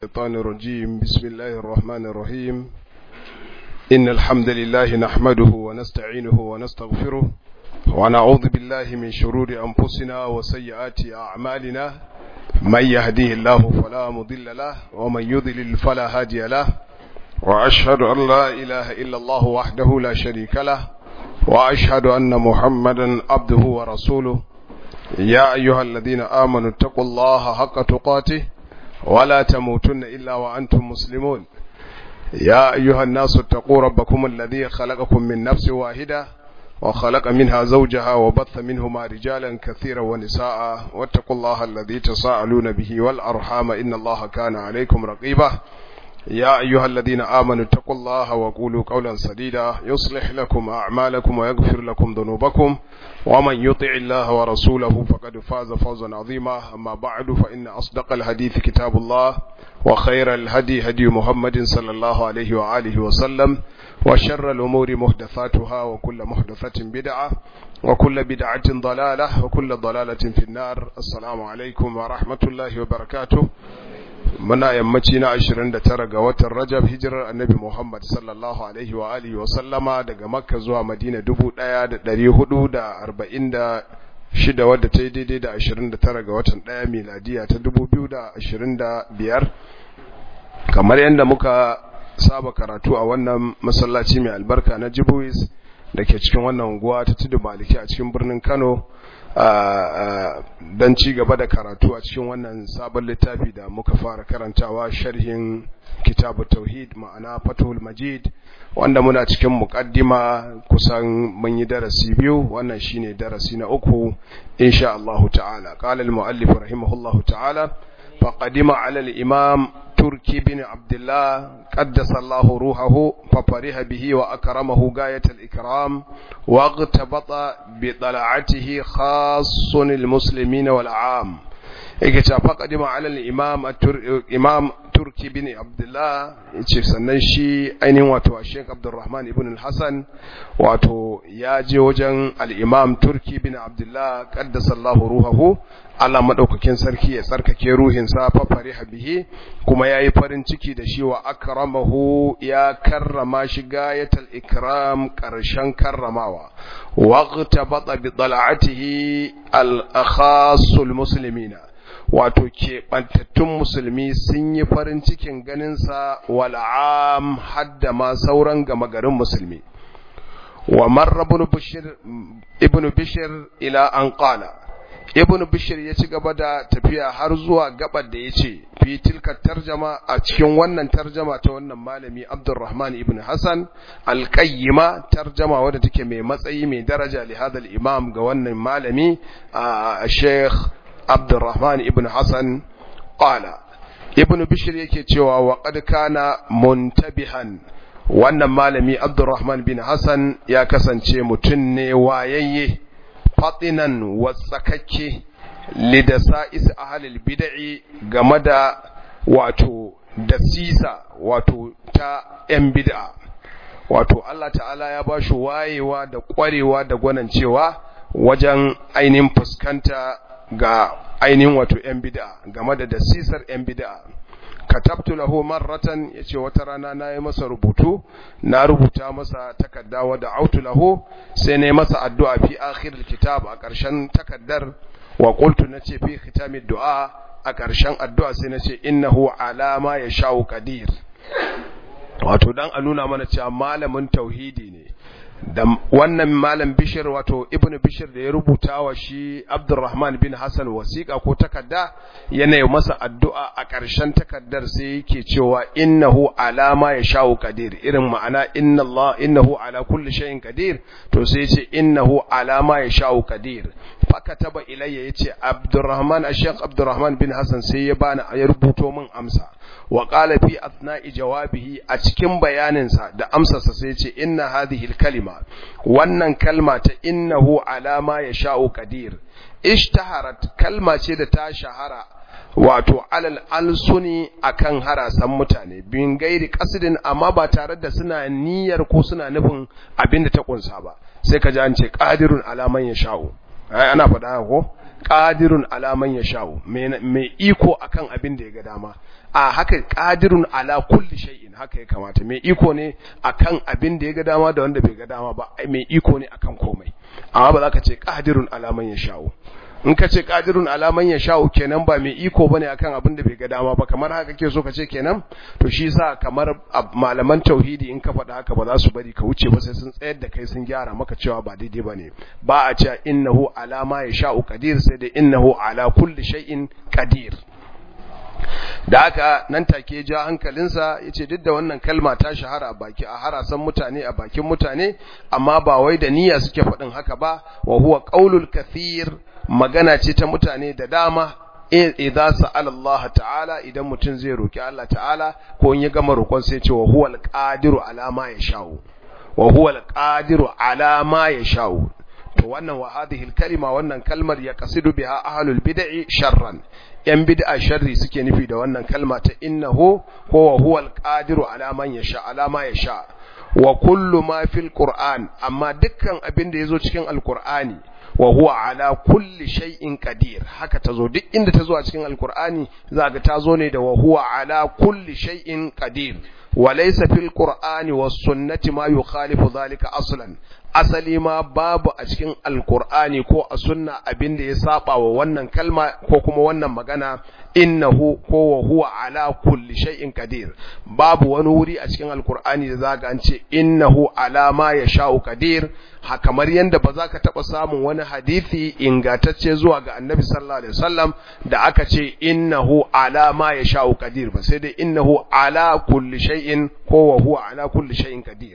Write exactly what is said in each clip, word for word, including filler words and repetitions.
الشيطان الرجيم. بسم الله الرحمن الرحيم. إن الحمد لله نحمده ونستعينه ونستغفره ونعوذ بالله من شرور أنفسنا وسيئات أعمالنا. من يهديه الله فلا مضل له ومن يضلل فلا هادي له، وأشهد أن لا إله إلا الله وحده لا شريك له، وأشهد أن محمدا عبده ورسوله. يا أيها الذين آمنوا اتقوا الله حق تقاته ولا تموتن إلا وأنتم مسلمون. يا أيها الناس اتقوا ربكم الذي خلقكم من نفس واحدة وخلق منها زوجها وبث منهما رجالا كثيرا ونساء، واتقوا الله الذي تساءلون به والأرحام إن الله كان عليكم رقيبا. يا أيها الذين آمنوا اتقوا الله وقولوا قولا سديدا يصلح لكم أعمالكم ويغفر لكم ذنوبكم، ومن يطع الله ورسوله فقد فاز فوزا عظيما. أما بعد، فإن أصدق الحديث كتاب الله، وخير الهدي هدي محمد صلى الله عليه وآله وسلم، وشر الأمور محدثاتها، وكل محدثة بدعة، وكل بدعة ضلالة، وكل ضلالة في النار. السلام عليكم ورحمة الله وبركاته. muna yammaci na ashirin da tara ga watan Rajab, hijirar Annabi Muhammad sallallahu alaihi wa alihi wa sallama daga Makka zuwa Madina dubu ɗaya da ɗari hudu da arba'in da shida, wadda ta yi daidai da ashirin da tara ga watan ɗaya miladiya ta dubu biyu da ashirin da biyar. Kamar yadda muka saba karatu a wannan masallaci mai albarka na Jibuis da ke cikin wannan unguwa ta Tudu Maliki a cikin birnin Kano, don ci gaba da karatu a cikin wannan sabon littafi da muka fara karantawa, sharhin kitabu tauhid ma'ana Fathul Majid, wanda muna cikin muqaddima kusan mun yi darasi biyu, wannan shine darasi na uku insha Allah ta'ala. Qala al-muallif rahimahullah ta'ala: faqadima 'ala al-imam تركي بن عبد الله قدس الله روحه ففرح به وأكرمه غاية الإكرام، واغتبط بطلعته خاص المسلمين والعام. فقدم على الإمام الإمام تركي بن عبد الله، sannan shi ainihin wato Sheikh Abdurrahman ibn al-Hasan wato ya je wajen al-Imam Turki bin Abdullah qaddasallahu ruhahu, Allah madaukakin sarki ya tsarkake ruhinsa, fa fariha bihi, kuma yayi farin ciki da shi, wa akramahu, ya karrama shi gayatul ikram, karshen karramawa, waqtabata bi tal'atihi al-khassul muslimina, wato keɓantattun musulmi sun yi farin cikin ganinsa, wal'am, hadda ma sauran gama garin musulmi. Wa marra ibn bishir ila an qala, ibn bishir ya ci gaba da tafiya har zuwa gabar da ya ce fi tilka tarjama, a cikin wannan tarjama ta wannan malami Abdurrahman ibn Hassan al-Qayyima, tarjama wadda take mai matsayi mai daraja li hadal imam, ga wannan malami a Sheikh Abdurrahman ibn Hassan. Qala ibn Bishr yake cewa wa qad kana muntabihan, wannan malami Abdurrahman bin Hassan ya kasance mutun ne wayayye, fatinan wasakakke lidasa'is ahlil bid'i, game da wato dasisa wato ta yan bid'a. Wato Allah ta'ala ya bashi wayewa da kwarewa da gwanancewa wajen ainihin fuskanta ga ainihin wato ‘yan bid'a, game da dasisar ‘yan bid'a. Katabtu lahu marratan, yace wata rana na yi masa rubutu, na rubuta masa takarda wa da'autu lahu, sai na yi masa addu'a fi akhiril kitab, a ƙarshen takaddar, wa qultu, nace fi khitamid du'a, a ƙarshen addu'a sai nace innahu ala ma yasha'u qadir. Wato dan a nuna mana cewa malamin tauhidi ne. Da wannan malam Bishir, wato ibnu Bishir, da ya rubuta wa shi Abdurrahman bin Hassan wasiqa ko takarda, yana yi masa addu'a a ƙarshen takaddar, sai yake cewa innahu ala ma yasha'u qadir, irin ma'ana inna Allah innahu ala kulli shay'in qadir, to sai yace innahu ala ma yasha'u qadir. Fakataba ilayya, yace Abdurrahman Sheikh Abdurrahman bin Hassan sai ya bani, ya rubuto min amsa, wa qala fi athna'i jawabihi, a cikin bayaninsa da amsarsa sai yace inna hadhihi al-kalima, wannan kalma ta innahu ala ma yasha'u qadir, ishtaharat, kalma ce da ta shahara wato alal alsuni, akan harasan mutane, bin gairi qasidin, amma ba tare da suna niyyar ko suna nufin abinda ta kunsa ba. Sai ka ji an ce qadirun ala man yasha'u, ana faɗa ko qadirun ala man yasha'u mai iko akan abin da ya ga dama a haka qadirun ala kulli shay'in haka ya kamata mai iko ne akan abin da ya ga dama da wanda bai ga dama ba mai iko ne akan komai amma ba za ka ce qadirun ala man yasha'u in ka ce qadirun ala man yasha'u kenan ba mai iko bane akan abin da bai ga dama ba kamar haka kake so ka ce kenan to shi yasa kamar malaman tauhidi in ka faɗa haka ba za su bari ka wuce ba sai sun tsayar da kai sun gyara maka cewa ba daidai bane ba a ce innahu ala ma yasha'u qadir sai da innahu ala kulli shay'in qadir da haka nan take ja hankalinsa yace duk da wannan kalma ta shahara a baki a harasan mutane a bakin mutane amma ba wai da niyya suke faɗin haka ba wa huwa qaulul kathir magana ce ta mutane da dama idza sa'ala Allah ta'ala idan mutum zai roki Allah ta'ala ko in ya gama roƙon sai ce wa huwal qadiru ala ma yasha'u wa huwal qadiru ala ma yasha'u to wannan wa hadhihi al-kalima wannan kalmar ya qasidu biha ahlul bid'i sharran yan bid'a sharri suke nufi da wannan kalma ta innahu huwa huwal qadiru ala man yasha ala ma yasha wa kullu ma fil qur'an amma dukkan abin da yazo cikin alqur'ani wa huwa ala kulli shay'in qadir haka tazo duk inda tazo a cikin alqur'ani zaka tazo ne da wa huwa ala kulli shay'in qadir wa laysa fil qur'ani was sunnati ma yukhalifu dhalika aslan asali ma babu a cikin alqur'ani ko a sunna abinda ya saba wa wannan kalma ko kuma wannan magana innahu ko wa huwa ala kulli shay'in qadir babu wani wuri a cikin alqur'ani da zaka an ce innahu ala ma yasha'u qadir ha kamar yanda ba za ka taba samun wani hadisi ingantacce zuwa ga annabi sallallahu alaihi wasallam da aka ce innahu ala ma yasha'u qadir ba sai dai innahu ala kulli shay'in ko wa huwa ala kulli shay'in qadir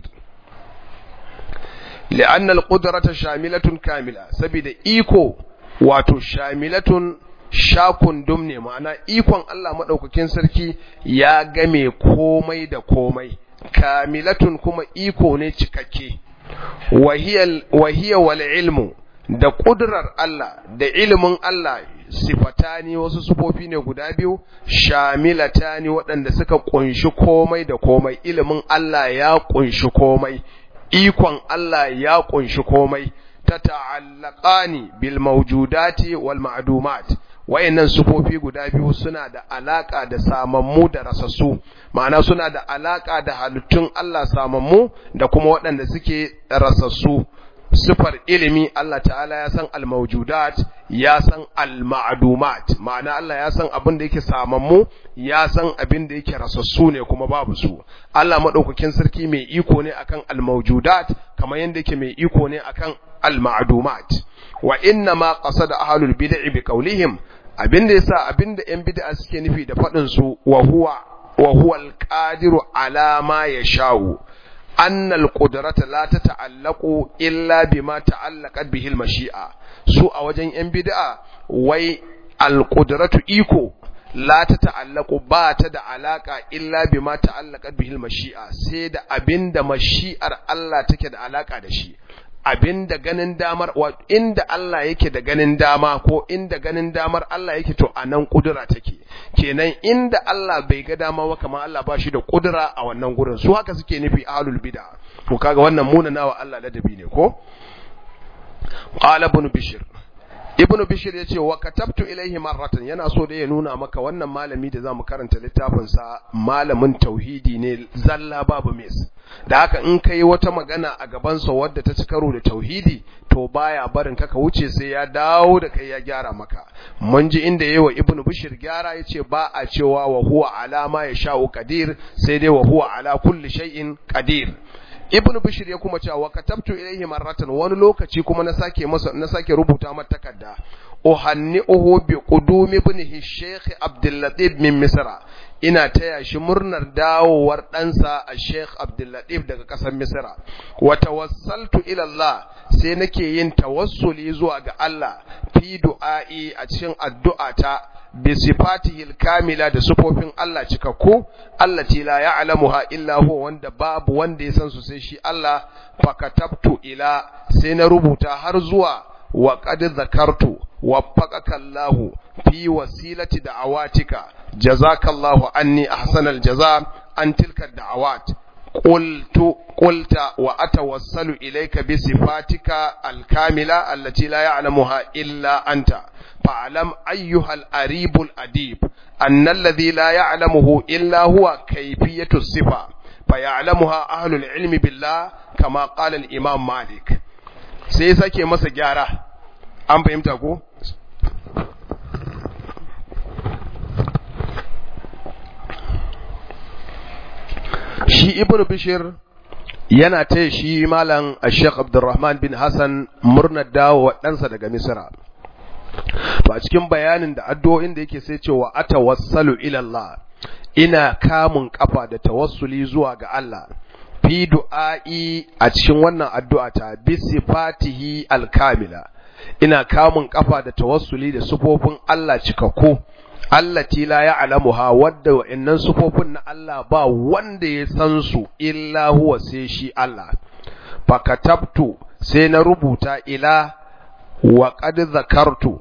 لأن القدرة شاملة كاملة سبيد إيكو واتو شاملة shakun dumne ma'ana ikon Allah madaukakin sarki ya game komai da komai kamilatun kuma iko ne cikakke wahiyal wahiya wal ilmu da kudrar Allah da ilimin Allah sifatani wasu sufofi ne guda biyu shamilatani waɗanda suka kunshi komai da komai ilimin Allah ya kunshi komai ikon Allah ya kunshi komai tata'allaqani bil mawjudati wal ma'dumat wayannan sufofi guda biyu suna da alaka da samammu da rasassu ma'ana suna da alaka da halittun Allah samammu da kuma waɗanda suke rasassu sifar ilimi Allah ta'ala ya san al-mawjudat ya san al-ma'dumat ma'ana Allah ya san abin da yake samammu ya san abin da yake rasassu ne kuma babu su Allah madaukakin sarki mai iko ne akan al-mawjudat kamar yanda yake mai iko ne akan al-ma'dumat wa inna ma qasada ahlul bid'ah bi qawlihim abinda yasa abinda yan bid'a suke nufi da fadin su wa huwa wa huwa al-qadiru ala ma yasha'u أن القدرة لا تتعلق إلا بما تعلقت به المشيئة سوء وجن انبداء وي القدرة إيكو لا تتعلق بات علاقة إلا بما تعلقت به المشيئة سيد أبند مشيئة الله تكد علاقة دشي abinda ganin damar wa inda Allah yake da ganin dama ko inda ganin damar Allah yake to anan kudura take kenan inda Allah bai ga dama ba kamar Allah ba shi da kudura a wannan gurin su haka suke nufi ahlul bid'a to kaga wannan munanawa Allah ladabi ne ko qala ibn bishr ibn bishr yace wa katabtu ilayhi marratan yana so da ya nuna maka wannan malami da zamu karanta littafin sa malamin tauhidi ne zalla babu mis da haka in kai wata magana a gaban sa wadda ta ci karo da tauhidi to baya barin ka ka wuce sai ya dawo da kai ya gyara maka mun ji inda yayi wa ibn bishr gyara yace ba a cewa wa huwa ala ma yasha'u qadir sai dai wa huwa ala kulli shay'in qadir ibnu bishir ya kuma cewa katabtu ilayhi marratan wani lokaci kuma na sake masa na sake rubuta mata takarda uhanni'uhu bi qudumi ibnihi shaykh abdul latif min misra ina taya shi murnar dawowar ɗansa a Sheikh Abdul Latif daga ƙasar Misra wa tawassaltu ila Allah sai nake yin tawassuli zuwa ga Allah fi du'a'i a cikin addu'ata bi sifatihi al-kamila da sifofin Allah cikakku allati la ya'lamuha illa huwa wanda babu wanda ya san su sai shi Allah fa katabtu ila sai na rubuta har zuwa wa qad zakartu waffaqaka Allah fi wasilati da'awatika jazakallahu anni ahsanal jaza an tilka da'awat qultu qulta wa atawassalu ilayka bi sifatika al-kamila allati la ya'lamuha illa anta fa'lam ayyuha al-arib al-adib anna alladhi la ya'lamuhu illa huwa kayfiyatu as-sifa faya'lamuha ahlul ilmi billah kama qala al-imam Malik. Sai sake masa gyara, an fahimta ko? Shi Ibn Bishir yana taya shi malam Sheikh Abdulrahman bin Hassan murnar dawo ɗansa daga Misra. Ba cikin bayanin da addu'o'in da yake sai cewa atawassalu ila Allah, ina kamun kafa da tawassuli zuwa ga Allah fi du'a'i a cikin wannan addu'a ta bi sifatihi al-kamila, ina kamun kafa da tawassuli da sifofin Allah cikakku allati la ya'lamuha, wadda wa'annan sifofin na Allah ba wanda ya san su illa huwa sai shi Allah. Fakatabtu, sai na rubuta ila wa qad zakartu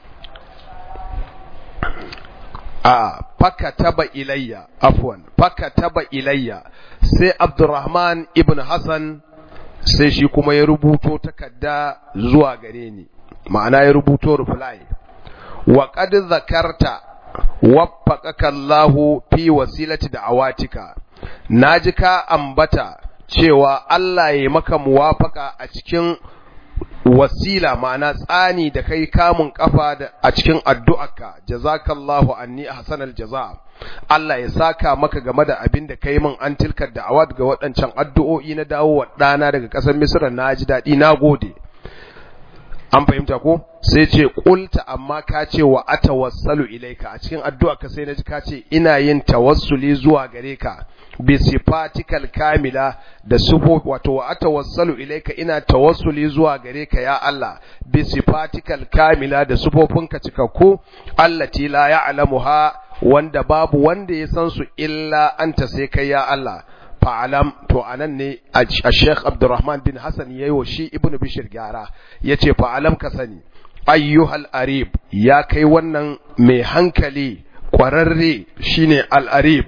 a fakataba ilayya afwan fakataba ilayya, sai Abdurrahman ibn Hassan sai shi kuma ya rubuto takarda zuwa gare ni, ma'ana ya rubuto reply. Wa qad zakarta waffaqaka Allahu fi wasilati da'awatika, naji ka ambata cewa Allah ya maka muwafaka a cikin wasila, ma'ana tsani da kai kamun kafa a cikin addu'arka. Jazakallahu anni ahsanal jaza, Allah ya saka maka game da abin da kai min an tilkar da'awat ga waɗancan addu'o'i na dawo wa ɗana daga ƙasar Misra, na ji daɗi, na gode. An fahimta ko? Sai ce qulta, amma ka ce wa atawassalu ilaika, a cikin addu'arka sai na ji ka ce ina yin tawassuli zuwa gare ka bi sifatikal kamila, da sifo wato wa atawassalu ilaika, ina tawassuli zuwa gare ka ya Allah bi sifatikal kamila, da sifofinka cikakku allati la ya'lamuha, wanda babu wanda ya san su illa anta sai kai ya Allah. Fa'alam, to anan ne a Sheikh Abdurrahman bin Hassan yayi wa shi Ibn Bishir gyara, yace fa'alam ka sani ayyuhal arib, ya kai wannan mai hankali kwararre, shine al-arib.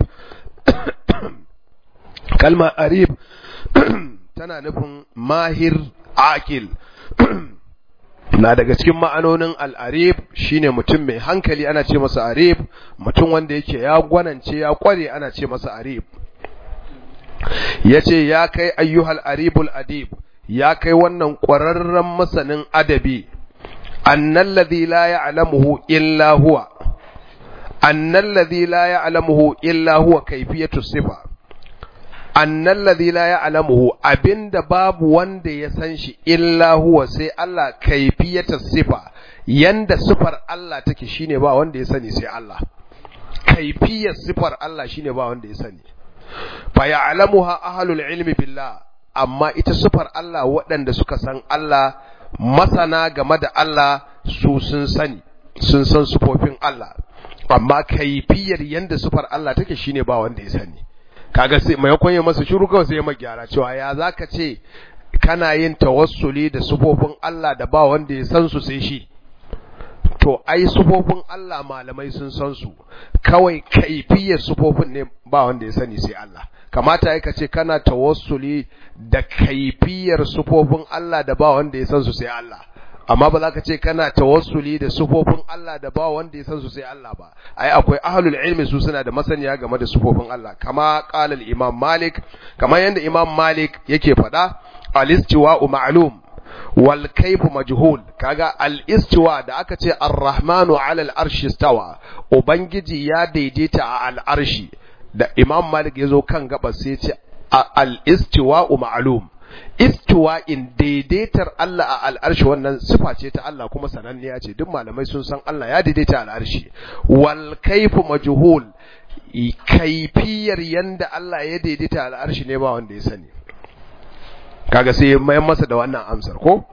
Kalmar arib tana nufin mahir aqil. Na daga cikin ma'anonin al-arib shine mutum mai hankali ana ce masa arib, mutum wanda yake ya gwanance ya kware ana ce masa arib. Yace ya kai ayyuhal aribul adib, ya kai wannan ƙwararren masanin adabi, annal ladhi la ya'lamuhu illa huwa annal ladhi la ya'lamuhu illa huwa kayfiyatu sifa, annal ladhi la ya'lamuhu, abinda babu wanda ya san shi illa huwa sai Allah, kayfiyatu sifa, yanda sifar Allah take shine ba wanda ya sani sai Allah. Kayfiyar sifar Allah shine ba wanda ya sani. Fa ya'lamuha ahlul ilmi billah, amma ita sifar Allah waɗanda suka san Allah, masana game da Allah, su sun sani, sun san sifofin Allah, amma kaifiyar yanda sifar Allah take shine ba wanda ya sani. Kaga sai mai koyi masa shiru kawai sai ya magyara cewa ya zaka ce kana yin tawassuli da sifofin Allah da ba wanda ya san su sai shi. To ai sufofin Allah malamai sun san su, kawai kaifiyar sufofin ne ba wanda ya sani sai Allah. Kamata ya kace kana tawassuli da kaifiyar sufofin Allah da ba wanda ya san su sai Allah, amma ba za ka ce kana tawassuli da sufofin Allah da ba wanda ya san su sai Allah ba. Ai akwai ahlul ilmi su suna da masaniya game da sufofin Allah, kama qala al-Imam Malik, kama yanda Imam Malik yake faɗa, al-istiwa'u ma'lum wal kayfu majhul. Kaga al-istiwa da aka ce ar-rahmanu 'ala al-arshi istawa, ubangiji ya daidaita a al-arshi, da Imam Malik yazo kan gaba sai ya ce al-istiwa'u ma'lum, istiwa'in daidaitar Allah a al-arshi wannan sifa ce ta Allah kuma sananniya ce, duk malamai sun san Allah ya daidaita a al-arshi. Wal kayfu majhul, kaifiyar yanda Allah ya daidaita a al-arshi ne ba wanda ya sani. Kaga sai mai masa da wannan amsar ko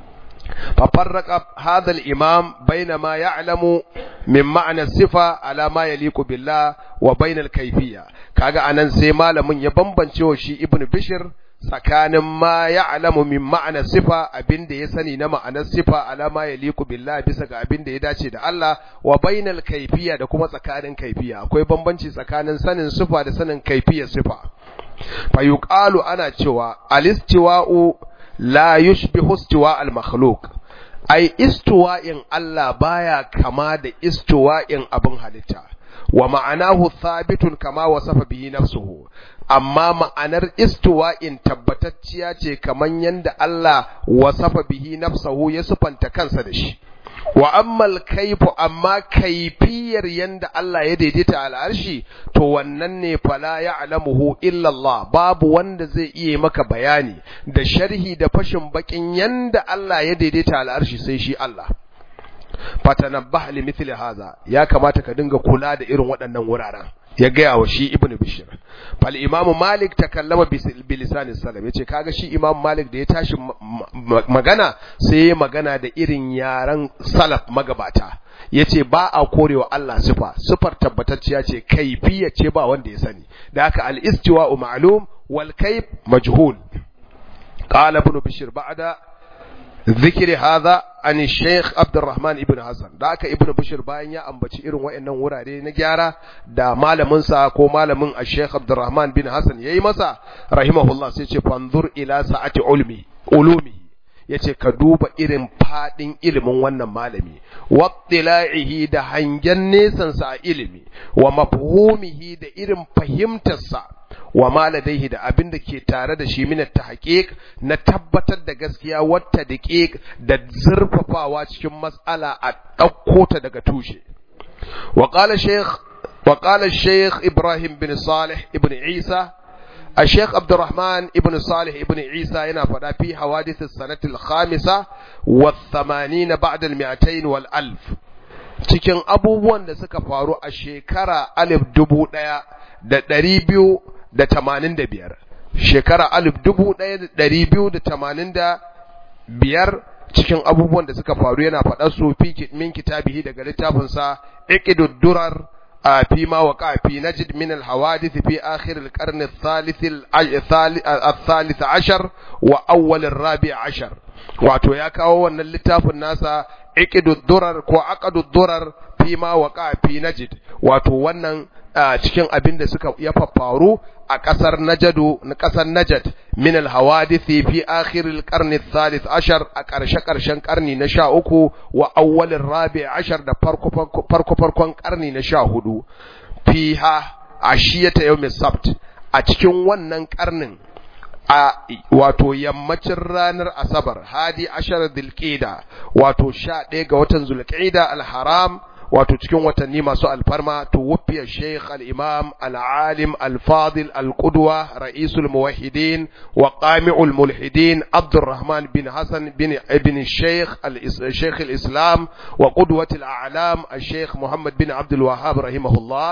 fa farraqa hadha al-imam baina ma ya'lamu min ma'na sifa ala ma yaliqu billah wa baina al-kayfiyya. Kaga anan sai malamin ya bambance wa shi Ibn Bishr tsakanin ma ya'lamu min ma'na sifa, abinda ya sani na ma'anar sifa, ala ma yaliqu billah, bisa ga abinda ya dace da Allah, wa baina al-kayfiyya, da kuma tsakanin kayfiyya. Akwai bambanci tsakanin sanin sifa da sanin kayfiyar sifa. fa yuqalu ana cewa al-istiwa'u la yushbihu istiwa al-makhluq, ai istiwa'in Allah baya kama da istiwa'in abin halitta, wa ma'anahu thabitun kama wasafa bihi nafsuhu, amma ma'anar istiwa'in tabbatacciya ce kaman yanda Allah wasafa bihi nafsuhu ya sufanta kansa da shi. Wa ammal kaifu, amma kaifiyar yanda Allah ya daidaita al'arshi, to wannan ne fala ya'lamuhu illa Allah, babu wanda zai iya maka bayani da sharhi da fashin bakin yanda Allah ya daidaita al'arshi sai shi Allah. Fatanabbah li mithli hadha, ya kamata ka dinga kula da irin waɗannan wuraren. Ya gaya wa shi Ibn Bishr. Fal Imam Malik takallama bi lisan salam, yace kaga shi Imam Malik da ya tashi magana sai ya magana da irin yaran salaf magabata. Yace ba a korewa Allah sifa, sifar tabbatacciya ce, kaifiya ce ba wanda ya sani. Da haka al-istiwa'u ma'lum wal kayf majhul. Qala Ibn Bishr ba'da ذكر هذا عن الشيخ عبد الرحمن ابن حسن. da aka ibnu bashir bayan ya ambaci irin wayannan wurare na gyara da malamin sa ko malamin al-sheikh Abdurrahman bin Hassan yayi masa rahimahullah, sai ce fanzur ila sa'ati ulmi ulumi, yace ka duba irin fadin ilimin wannan malami, wattila'ihi da hangen nesan sa a ilimi, wa mafhumihi da irin fahimtar sa, wa maladaihi da abin da ke tare da shi min tahqiq na tabbatar da gaskiya, wata daqiq da zurfafawa cikin mas'ala a dauko ta daga tushe. wa qala shaykh wa qala shaykh Ibrahim bin Salih ibn Isa, الشيخ عبد الرحمن ابن صالح ابن عيسى هنا فدا في حوادث السنة الخامسة والثمانين بعد المئتين والألف، cikin abubuwan da suka faru a shekara alif dubu ɗaya da ɗari biyu da tamanin da biyar, shekara alif dubu ɗaya da ɗari biyu da tamanin da biyar, cikin abubuwan da suka faru yana faɗar su fi min kitabihi daga littafinsa iqidud durar فيما وقع في نجد من الحوادث في آخر القرن الثالث الثالث عشر وأول الرابع عشر. wato ya kawo wannan littafin nasa iqidud durar ko aqadud durar fima waqa fi najd, wato wannan cikin abin da suka ya faru a kasar Najadu na kasar Najd min al hawadithi fi akhir al qarn al thalith ashar, a karshe karshen karni na sha uku wa awwal al rabi' ashar da farko farko farkon karni na sha hudu, fiha ashiyata yawm al sabt, a cikin wannan karnin a wato yammacin ranar asabar hadi ashar dhulqa'da, wato sha ɗaya ga watan zulqa'da al haram, wato cikin watanni masu alfarma, tuwfiya Sheikh al-Imam al-Alim al-Fadil al-Qudwa ra'isul muwahhidin wa qami'ul mulhidin Abdurrahman bin Hassan bin ibn Sheikh al-Sheikh al-Islam wa qudwatul a'lam al-Sheikh Muhammad bin Abdul Wahhab rahimahullah.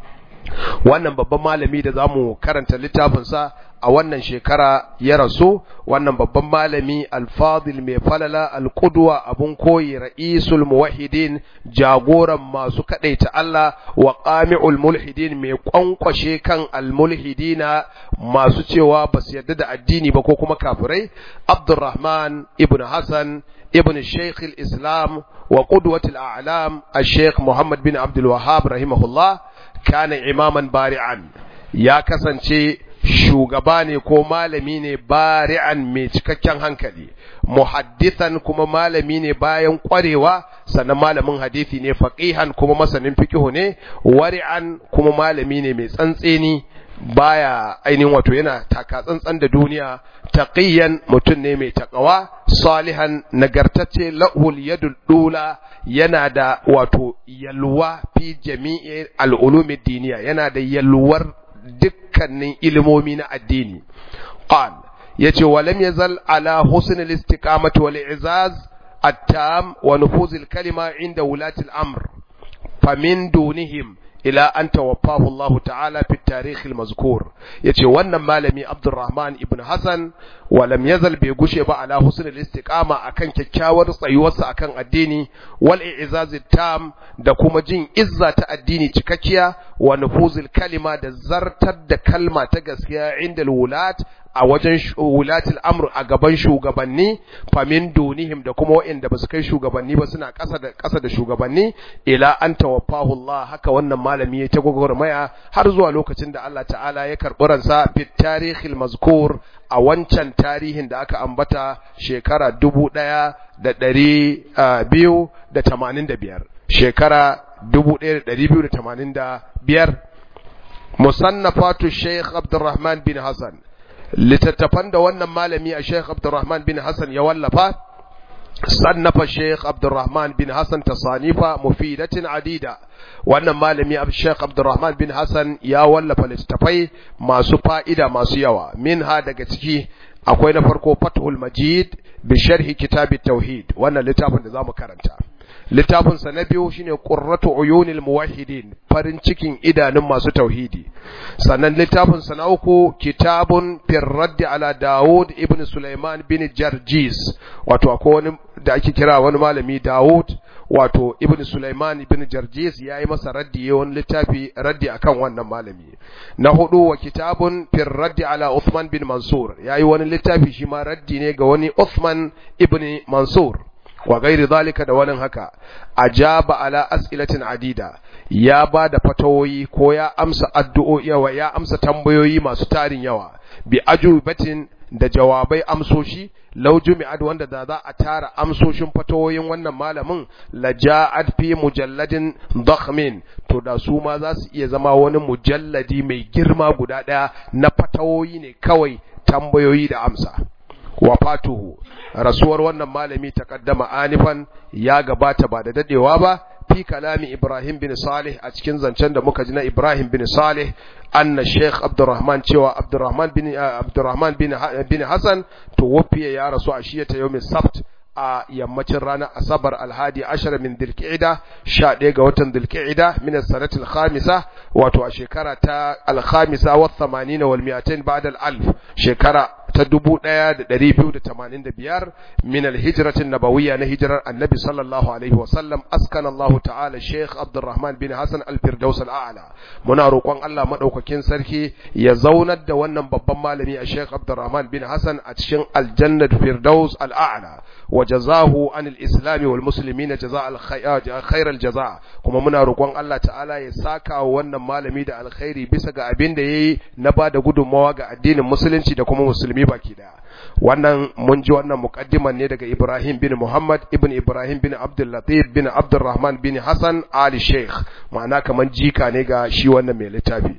Wannan babban malami da zamu karanta littafin sa a wannan shekara ya rasu, wannan babban malami al-Fadil mai falala al-Qudwa abun koyi ra'isul muwahhidin, jagoran masu kadaita Allah, wa qami'ul mulhidin mai kwankwashe kan al-mulhidina masu cewa basu yarda da addini ba ko kuma kafirai, Abdurrahman ibn Hassan ibn Sheikh al-Islam wa qudwatul a'lam al-Sheikh Muhammad bin Abdul Wahhab rahimahullah. kana imaman bari'an, ya kasance shugaba ne ko malami ne bari'an mai cikakken hankali, muhaddithan kuma malami ne bayan kwarewa, sannan malamin hadisi ne, faqihan kuma masanin fiqh ne, wari'an kuma malami ne mai tsantseni, baya ainihin wato yana taka tsantsan da duniya, taqiyan mutum ne mai takawa, salihan nagartacce, lahul yadul dula, yana da wato yalwa fi jami'i al'ulumi diniya, yana da yalwar dukkanin ilimomi na addini. Qal yace walam yazal ala husnil istiqamati wal i'zaz at-tam wa nufuz al-kalima inda wulati al-amr famin dunihim ila an tawaffahu Allah ta'ala fi at-tarikh al-mazkur. yace wannan malami Abdurrahman ibn Hassan walam yazal bai gushe ba ala husnil istiqama akan kyakkyawar tsayuwarsa akan addini, wal i'zaz tam da kuma jin izza ta addini cikakkiya, wa nufuzil kalima da zartar da kalma ta gaskiya inda wulat a wajen wulatul amr a gaban shugabanni famin dunihim da kuma waɗanda ba su kai shugabanni ba suna ƙasa da ƙasa da shugabanni ila an tawaffahu Allah haka wannan malami ya ta gwagwarmaya har zuwa lokacin da Allah ta'ala ya karɓi ransa fi tarihil mazkur a wancan tarihin da aka ambata shekara dubu ɗaya da ɗari biyu da tamanin da biyar shekara dubu ɗaya da ɗari biyu da tamanin da biyar musannafatu Sheikh Abdurrahman bin Hassan littattafan da wannan malami a Sheikh Abdurrahman bin Hassan ya wallafa sannafa Sheikh Abdurrahman bin Hassan tasanifa mufidatin adida wannan malami a Sheikh Abdurrahman bin Hassan ya wallafa littattafai masu fa'ida masu yawa minha daga ciki akwai na farko Fathul Majid bi sharhi kitab at-tauhid wannan littafin da zamu karanta littafin sa na biyu shine Qurratu Uyunil Muwahhidin farin cikin idanun masu tauhidi sannan littafin sa na uku Kitabun fir Radd ala Daud ibn Sulaiman bin Jarjis wato akwai wani da ake kira wani malami Daud wato ibn Sulaiman ibn Jarjis yayi masa raddi yawan littafi raddi akan wannan malami na hudu wa Kitabun fir Radd ala Uthman bin Mansur yayi wani littafi shi ma raddi ne ga wani Uthman ibn Mansur wa gairi zalika da wani haka ajaba ala as'ilatin adida ya bada fatawoyi ko ya amsa addu'o'i wa ya amsa tambayoyi masu tarin yawa bi ajubatin da jawabai amsoshi law jumi'at wanda da za a tara amsoshin fatawoyin wannan malamin laja'at fi mujalladin dakhmin to da su ma za su iya zama wani mujalladi mai girma guda daya na fatawoyi ne kawai tambayoyi da amsa wafatuhu rasuwar wannan malami takaddama anifan ya gabata ba da dadewa ba fi kalami Ibrahim bin Salih a cikin zancen da muka ji na Ibrahim bin Salih anna Sheikh Abdurrahman cewa Abdurrahman bin Abdurrahman bin bin Hassan to wafiya ya rasu a shiyata yawmin sabt a yammacin ranar asabar alhadi ashara min dhilqa'ida sha ɗaya ga watan dhilqa'ida min as-sanati al-khamisa wato a shekara ta al-khamisa wa thamanina wal mi'atain ba'da al-alf shekara ta dubu ɗaya da ɗari biyu da tamanin da biyar min al-hijratin nabawiyya na hijirar annabi sallallahu alaihi wa sallam askana Allah ta'ala Sheikh Abdurrahman bin Hassan al-Firdaus al-A'la muna roƙon Allah madaukakin sarki ya zaunar da wannan babban malami a Sheikh Abdurrahman bin Hassan a cikin al-Jannat Firdaus al-A'la wa jazahu anil islami wal muslimina jazaa al-khair al-jazaa kuma muna roƙon Allah ta'ala ya saka wa wannan malami da alkhairi bisa ga abin da yayi na bada gudunmawa ga addinin musulunci da kuma musulmi baki daya wannan mun ji wannan muqaddiman ne daga Ibrahim bin Muhammad ibn Ibrahim bin Abdul Latif bin Abdurrahman bin Hassan Ali Sheikh ma'ana kaman jika ne ga shi wannan mai littafi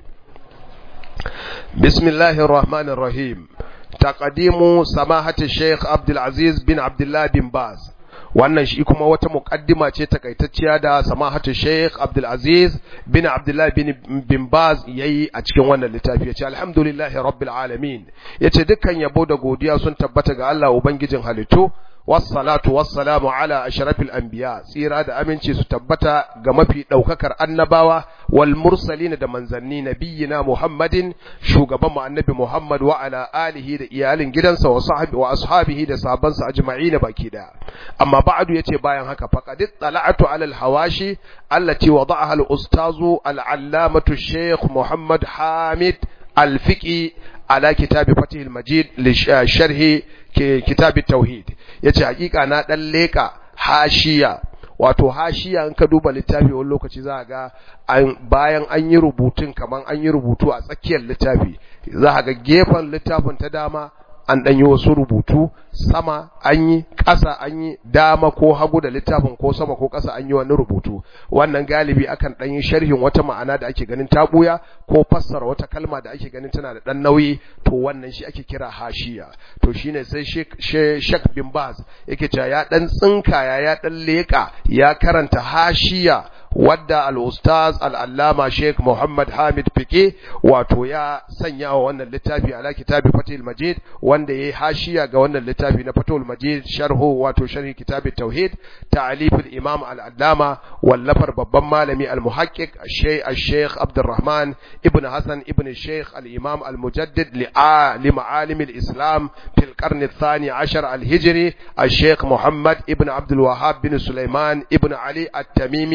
Bismillahir Rahmanir Rahim taqdimu samahati Sheikh Abdul Aziz bin Abdullah bin Baz wannan shi kuma wata muqaddima ce takaitacciya da samahatu Sheikh Abdul Aziz bin Abdullah bin bin Baz yayi a cikin wannan littafi yace alhamdulillahi rabbil alamin yace dukkan yabo da godiya sun tabbata ga Allah ubangijin halittu wassalatu wassalamu ala ashrafil anbiya tsira da aminci su tabbata ga mafi daukakar annabawa wal mursalin da manzanni nabiyina Muhammadin shugaban mu annabi Muhammad wa ala alihi da iyalin gidansa wa sahbi wa ashabihi da sahabbansa ajma'ina baki da amma ba'du yace bayan haka faqad tala'atu ala al hawashi allati wada'aha al ustazu al allamatu Sheikh Muhammad Hamid al fiqi ala kitab Fatih al Majid li sharhi kitab at tauhid yace hakika na dan leka hashiya wato hashiya in ka duba littafi wani lokaci za ga bayan an yi rubutun kaman an yi rubutu a tsakiyar littafi za ga gefen littafin ta dama an dan yi wasu rubutu sama an yi ƙasa an yi dama ko hagu da littafin ko sama ko ƙasa an yi wani rubutu wannan galibi akan dan yi sharhin wata ma'ana da ake ganin ta buya ko fassara wata kalma da ake ganin tana da dan nauyi to wannan shi ake kira hashiya to shine sai Sheikh bin Baz yake cewa ya dan tsinkaya ya dan leka ya karanta hashiya wadda al-ustaz al-allama Sheikh Muhammad Hamid Fiqi wato ya sanya wa wannan littafi ala kitabi Fathul Majid wanda yayi hashiya ga wannan littafi na Fathul Majid sharhu wato sharhi kitab at-tauhid ta'alif al-imam al-allama wallafar babban malami al-muhaqqiq al-Sheikh Abdurrahman ibn Hassan ibn Sheikh al-imam al-mujaddid li ma'alim al-islam fi al-qarn ath-thani ashar al-hijri al-Sheikh Muhammad ibn Abdul Wahhab bin Sulaiman ibn Ali at-Tamimi al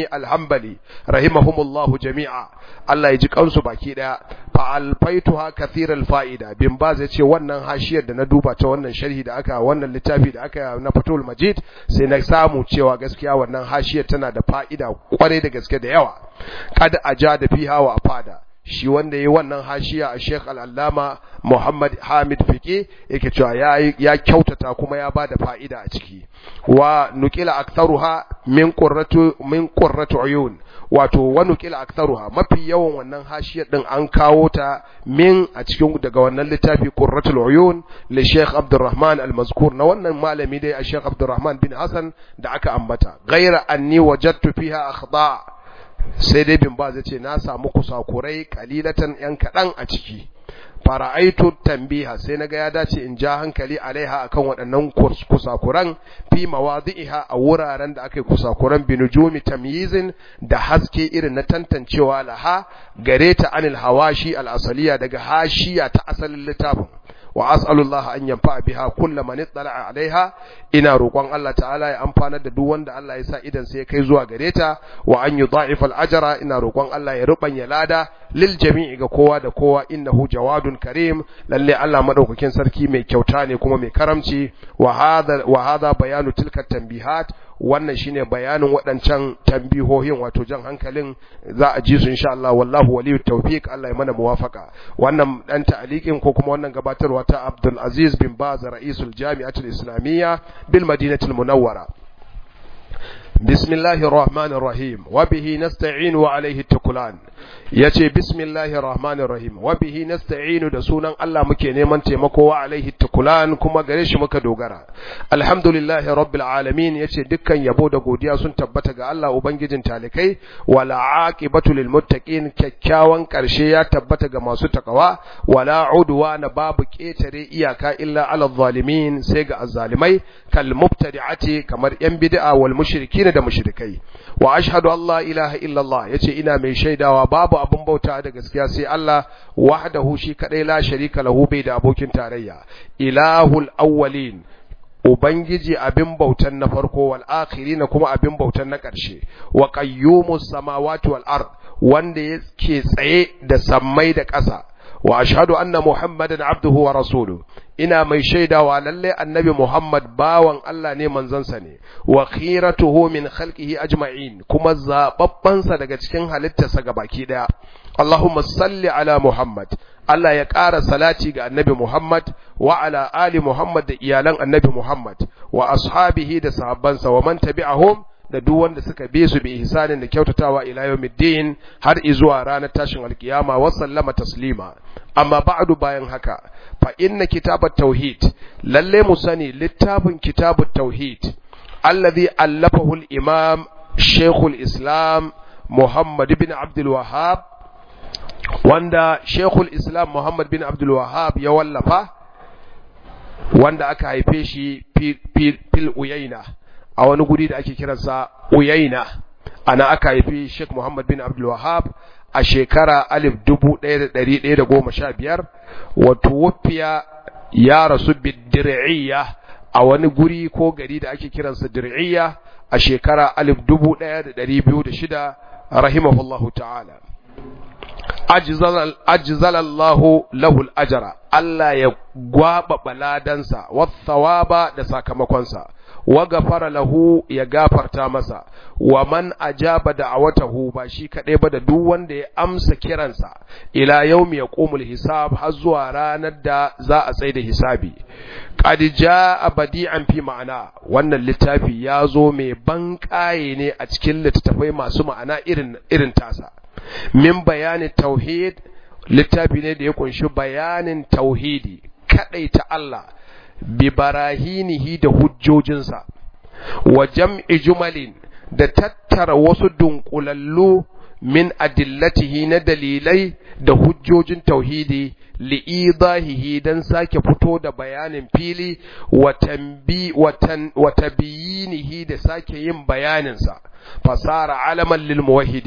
al-hanbali rahimahumullahu jami'a Allah ya ji kansu baki daya fa alfaituha kathir al-fa'ida bin baz yace wannan hashiyar da na duba ta wannan sharhi da aka wannan littafi da aka na fatul majid sai na samu cewa gaskiya wannan hashiyar tana da fa'ida kware da gaske da yawa kad ajada fiha wa afada shi wanda yayi wannan hashiya a Sheikh Al-Allama Muhammad Hamid Fiqi yake cewa ya ya kyautata kuma ya bada fa'ida a ciki wa nuqila aktharuha min qurratu min qurratu uyun wato wa nuqila aktharuha mafi yawan wannan hashiyar din an kawo ta min a cikin daga wannan littafi qurratul uyun li Sheikh Abdurrahman Al-Mazkur na wannan malami dai a Sheikh Abdurrahman bin Hassan da aka ambata ghaira anni wajadtu fiha akhda' sai dai bin ba zai ce na samu kusakurai kalilatan yan kaɗan a ciki fara'aitu tambiha sai naga ya dace in ja hankali alaiha akan waɗannan kusakuran fi mawadi'iha a wuraren da aka yi kusakuran binujumi tamyizin da haske irin na tantancewa laha gare ta anil hawashi al-asaliya daga hashiya ta asalin littafin wa as'alullah an yanfa biha kullu man ittala'a alaiha ina roƙon Allah ta'ala ya amfanar da duk wanda Allah ya sa idan sai kai zuwa gare ta wa an yudha'ifa al-ajra ina roƙon Allah ya rubanya lada lil jami'i ga kowa da kowa innahu jawadun karim lalle Allah madaukakin sarki mai kyauta ne kuma mai karamci wa hadha wa hadha bayanu tilka tanbihat wannan shine bayanin waɗancan tambihohin wato jan hankalin za a ji su insha Allah wallahu waliyut tawfiq Allah ya mana muwafaka wannan dan ta'liqin ko kuma wannan gabatarwa ta Abdul Aziz bin Baz ra'isul Jami'atul Islamiyya bil Madinatul Munawwara bismillahir rahmanir rahim wa bihi nasta'in wa alayhi tukulan yace bismillahir rahmanir rahim wa bihi nasta'inu da sunan Allah muke neman taimako wa alaihi tukulan kuma gare shi muka dogara alhamdulillahi rabbil alamin yace dukkan yabo da godiya sun tabbata ga Allah ubangijin talikai wala aqibatu lil muttaqin kyakkyawan karshe ya tabbata ga masu takawa wala udwana babu ketare iyaka illa ala zalimin sai ga azzalimai kal mubtadi'ati kamar yan bid'a wal mushrikin da mushrikai wa ashhadu an la ilaha illa Allah yace ina mai shaidawa babu abun bauta da gaskiya sai Allah wahdahu shi kadai la sharika lahu bai da abokin tarayya ilahul awwalin ubangiji abin bautan na farko wal akhirin kuma abin bautan na ƙarshe wa qayyumus samawati wal ard wanda yake tsaye da sammai da ƙasa wa ashhadu anna muhammadan abduhu wa rasuluhu ina mai shaidawa lalle annabi muhammad bawan Allah ne manzansa ne wa khiratuhu min khalqihi ajma'in kuma zababbansa daga cikin halittarsa gabaki daya Allahumma salli ala muhammad Allah ya ƙara salati ga annabi muhammad wa ala ali muhammad da iyalan annabi muhammad wa ashabihi da sahabbansa wa man tabi'ahum da duk wanda suka bi su bi ihsanin da kyautatawa ila yawmiddin har izuwa ranar tashin alkiyama wa sallama taslima amma ba'du bayan haka fa inna kitabat tauhid lalle mu sani littafin kitabut tauhid alladhi allafahu al-imam shaykhul islam muhammad ibn abdul wahhab wanda shaykhul islam muhammad bin abdul wahhab ya wallafa wanda aka haife shi fil uyaina a wani guri da ake kiransa Uyaina ana aka haifi Sheikh Muhammad bin Abdul Wahhab a shekara alif dubu ɗaya da ɗari ɗaya da goma sha biyar wato wafiya ya rasu bidir'iyya a wani guri ko gari da ake kiransa dir'iyya a shekara alif dubu ɗaya da ɗari biyu da shida rahimahullahu ta'ala ajzalallahu lahu al-ajra Allah ya gwaba baladansa wa thawaba da sakamakonsa wa gafara lahu ya gafarta masa wa man ajaba da'awatahu ba shi kadai ba da duk wanda ya amsa kiransa ila yawmi yaqumul hisab har zuwa ranar da za a tsaye da hisabi qad jaa badi'an fi ma'ana wannan littafi ya zo mai banƙaye ne a cikin littafai masu ma'ana irin irin tasa min bayanin tauhid littafi ne da ya kunshi bayanin tauhidi kadaita Allah bi barahinihi da hujjojinsa wa jam'i jumalin da tattara wasu dunkulallu min adillatihi na dalilai da hujjojin tauhidi li'idahihi dan sake fito da bayanin fili wa tanbi wa tabyinihi da sake yin bayaninsa fasara alaman lil muwahhidin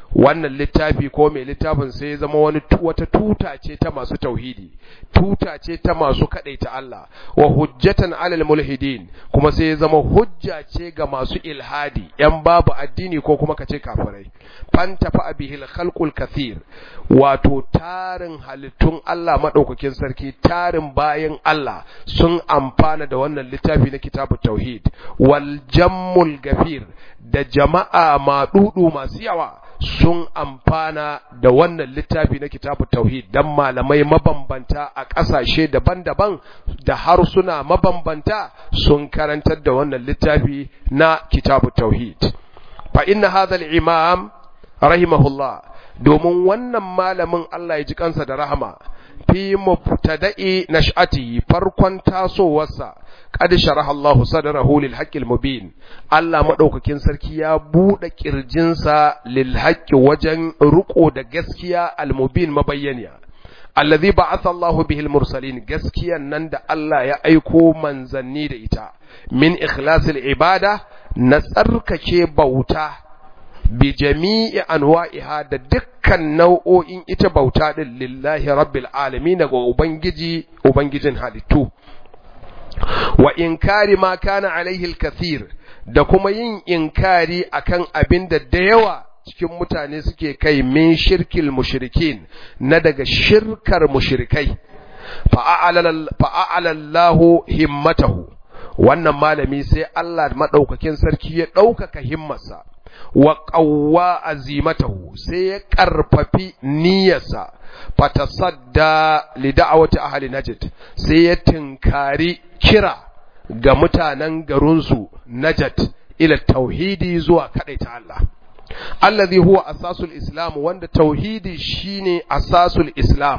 wannan littafi ko mai littafin sai ya zama wani wata tuta ce ta masu tauhidi, tuta ce ta masu kadaita Allah, wa hujjatan alal mulhidin, kuma sai ya zama hujja ce ga masu ilhadi, yan babu addini ko kuma kace kafirai. Fantafa bihil khalqul kathir, wato tarin halittun Allah madaukakin sarki, tarin bayan Allah sun amfana da wannan littafi na kitabut tauhid. Wal jammul gafir, da jama'a madudu masu yawa sun amfana da wannan littafi na kitabut tauhid, dan malamai mabambanta a ƙasashe daban-daban da harsuna mabambanta sun karantar da wannan littafi na kitabut tauhid. Fa inna hadha al-imam rahimahullah, domin wannan malamin Allah ya ji kansa da rahama, fi mubtada'i nash'ati, farkon tasowarsa, qad sharaha Allahu sadrahu lil haqqil mubin, Allah madaukakin sarki ya bude kirjinsa lil haqqi wajen ruko da gaskiya al mubin mabayyaniya, alladhi ba'atha Allahu bihi al mursalin, gaskiyan nan da Allah ya aiko manzanni da ita, min ikhlasil ibada, na tsarkake bauta, bi jami'i anwa'iha, da dukkan nau'o'in ita bauta din, lillahi rabbil alamin, ga ubangiji ubangijin halittu. Wa inkari ma kana alaihi al-kathir, da kuma yin inkari akan abin da da yawa cikin mutane suke kai, min shirkil mushrikin, na daga shirkar mushrikai. Fa'a'ala Allahu himmatahu, wannan malami sai Allah madaukakin sarki ya ɗaukaka himmarsa, wa qawwa azimatahu, sai ya karfafi niyyarsa, fatasadda li da'wati ahli najd, sai ya tinkari kira ga mutanen garinsu Najd ila tauhidi, zuwa kadaita Allah, allazi huwa asasul islam, wanda tauhidi shine asasul islam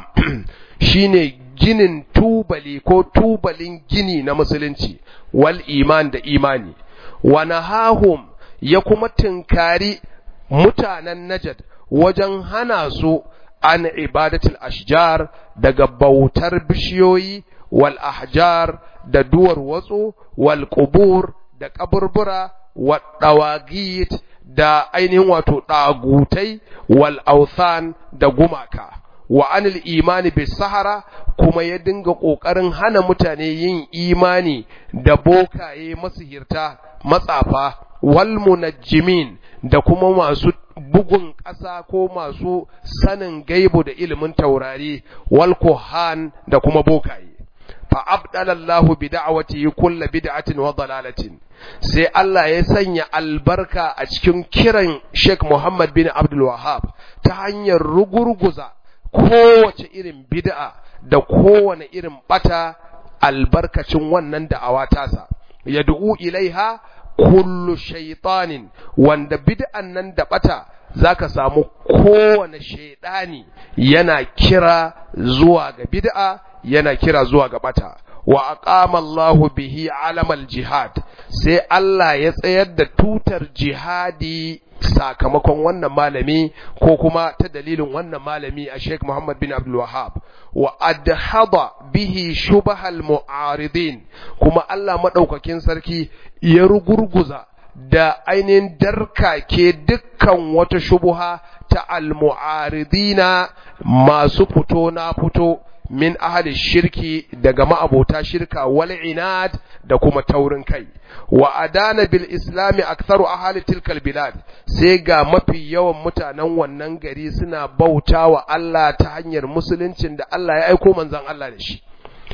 shine ginin tubali ko tubalin gini na musulunci, wal iman da imani. Wa nahahum, ya kuma tinkari mutanen Najd wajen hana su an ibadatul ashjar, daga bautar bishiyoyi, wal ahjar, da duwar watsu, wal qubur, da kaburbura, wa dawagit, da ainihin wato dagutai, wal authan, da gumaka. Wa anil imani bis sahara, kuma ya dinga kokarin hana mutane yin imani da bokaye, masihirta, matsafa, wal munajjimin, da kuma masu bugun ƙasa ko masu sanin gaibu da ilimin taurari, wal kuhan, da kuma bokaye. Fa abdala Allahu bi da'watihi kullu bid'atin wa dalalatin, sai Allah ya sanya albarka a cikin kiran Sheikh Muhammad bin Abdul Wahhab ta hanyar rugurguza kowace irin bid'a da kowane irin bata, albarkacin wannan da'awa tasa. Yad'u ilaiha kullu shaytanin, wanda bid'an nan da bata zaka samu kowane shaydani yana kira zuwa ga bid'a, yana kira zuwa ga bata. Wa aqama Allahu bihi alamal jihad, sai Allah ya tsayar da tutar jihadi sakamakon wannan malami, ko kuma ta dalilin wannan malami a Sheikh Muhammad bin Abdul Wahhab. Wa adhaba bihi shubahal mu'aridin, kuma Allah madaukakin sarki ya rugurguza da ainihin darkake dukkan wata shubuha ta al-mu'aridina, masu fito na fito, min ahli shirki, daga ma'abota shirka, wal inad, da kuma taurin kai. Wa adana bil islami aktharu ahli tilkal bilad, sai ga mafi yawan mutanen wannan gari suna bautawa Allah ta hanyar musuluncin da Allah ya aiko manzon Allah da shi.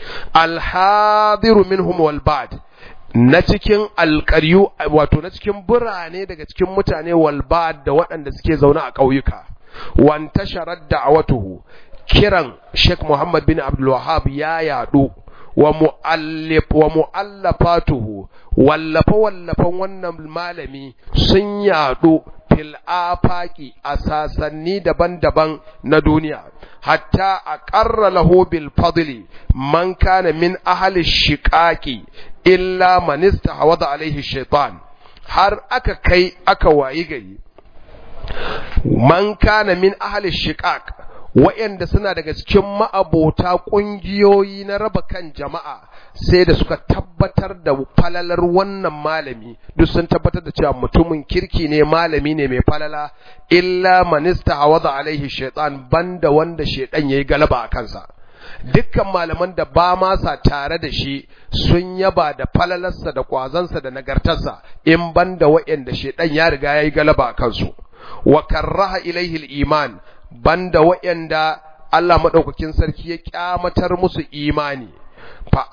Al hadiru minhum wal ba'd, na cikin alƙaryu, wato na cikin birane daga cikin mutane, wal ba'd, da waɗanda suke zaune a ƙauyuka. Wan tasharat da'watuhu, kiran Sheikh Muhammad bin Abdul Wahhab ya yadu, wa muallif wa muallafatuhu, wallafa wallafan wannan malami sun yadu fil afaqi, a sasanni daban-daban na duniya, hatta aqarra lahu bil fadli man kana min ahli shiqaqi illa man istahwadha alaihi shaytan, har aka kai aka wayi gari man kana min ahli shiqaq, waɗanda suna daga cikin ma'abota ƙungiyoyi na raba kan jama'a sai da suka tabbatar da falalar wannan malami, duk sun tabbatar da cewa mutumin kirki ne, malami ne mai falala, illa manista hawaza alaihi shaitan, banda wanda shaitan yayi galaba a kansa. Dukkan malaman da ba ma sa tare da shi sun yaba da falalarsa da kwazansa da nagartarsa, in banda waɗanda shaitan ya riga yayi galaba a kansu. Wa karraha ilaihi al-iman, banda waɗanda Allah madaukakin sarki ya kyamatar musu imani. Fa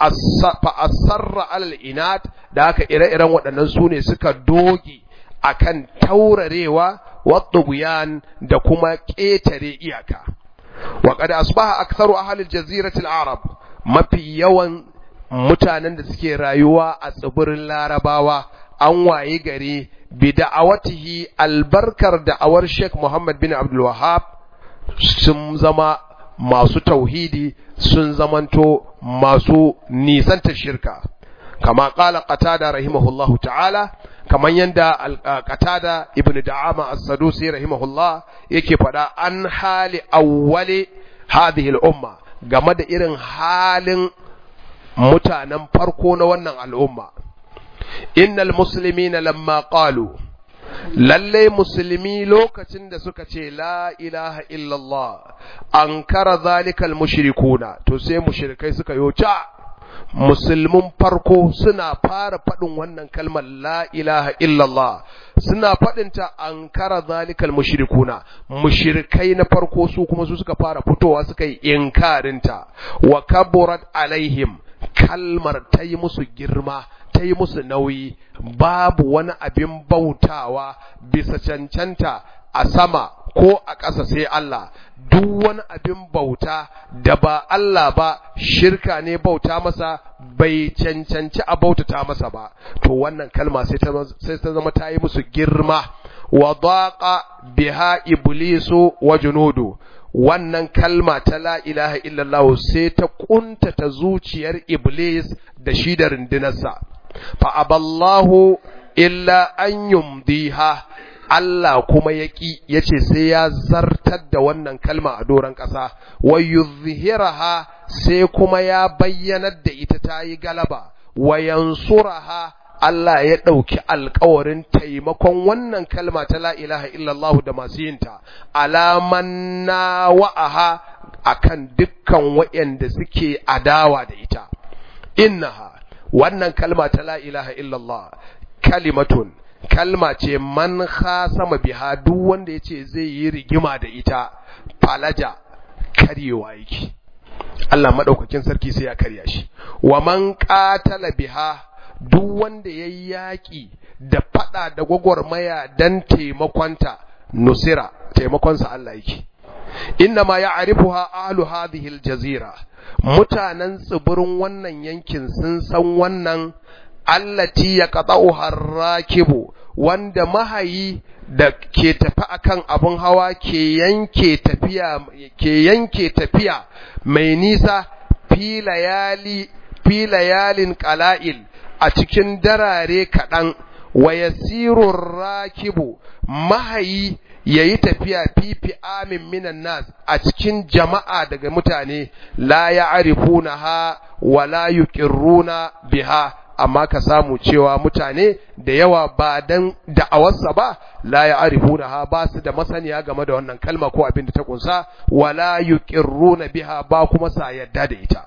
asarra alal inat, da haka ire-iren waɗannan su ne suka doge akan taurarewa wa tughyan da kuma ƙetare iyaka. Wa qad asbaha aktharu ahli al-jazirati al-arab, mafi yawan mutanen da suke rayuwa a tsibirin Larabawa an waye gari bi da'awatihi, albarkar da'awar Sheikh Muhammad bin Abdul Wahhab, sun zama masu tauhidi, sun zamanto masu nisanta shirka. Kama qala Qatada rahimahullahu ta'ala, kaman yanda Qatada ibn Da'ama as-Sadusi rahimahullah yake fada an hali awwali hadhihi al-umma, game da irin halin mutanen farko na wannan al'umma. Innal muslimina lamma qalu, lalle musulmi lokacin da suka ce la ilaha illallah, ankara zalikal mushrikuna, to sai mushrikai suka yota. Musulmin farko suna fara faɗin wannan kalmar la ilaha illallah, suna faɗinta ankara zalikal mushrikuna, mushrikai na farko su kuma su suka fara fitowa suka yi inkarinta. Wa kaburat alaihim, kalmar ta yi musu girma, ta yi musu nauyi, babu wani abin bautawa bisa cancanta a sama ko a ƙasa sai Allah. Duk wani abin bauta da ba Allah ba, shirka ne bauta masa, bai cancanci a bautata masa ba. To wannan kalma sai ta zama ta yi musu girma. Wa daqa biha iblisu wa junudu, wannan kalma ta la ilaha illallah sai ta kuntata zuciyar iblis da shi da rundunarsa. Fa aballahu illa an yumdiha, Allah kuma yaki yace sai ya zartar da wannan kalma a doran ƙasa. Wa yuzhiraha, sai kuma ya bayyanar da ita ta yi galaba. Wa yansuraha, Allah ya ɗauki alƙawarin taimakon wannan kalma ta la ilaha illallah da masu yinta, alaman na wa'aha, akan dukkan waɗanda suke adawa da ita. Innaha, wannan kalma ta la ilaha illallah kalimatun, kalma ce man khasama biha, duk wanda yace zai yi rigima da ita, falaja, karyewa yake, Allah madaukakin sarki sai ya karya shi. Wa man qatala biha, duk wanda yayi yaki da fada da gwagwarmaya dan taimakonta, nusira, taimakonsa Allah yake. Inna ma ya'rifuha ahlu hadhihi al-jazira, mutanen tsibirin wannan yankin sun san wannan, allati yaqta'uha ar-rakibu, wanda mahayi da ke tafi akan abun hawa ke yanke tafiya ke yanke tafiya mai nisa, fi layali fi layalin qala'il, a cikin darare kaɗan. Wa yasiru rakibu, mahayi yayi tafiya fi fi'amin minan nas, a cikin jama'a daga mutane, la ya'rifunaha wa la yuqirruna biha, amma ka samu cewa mutane da yawa ba dan da'awarsa ba, la ya'rifunaha, ba su da masaniya game da wannan kalma ko abin da ta kunsa, wa la yuqirruna biha, ba kuma sa yadda da ita.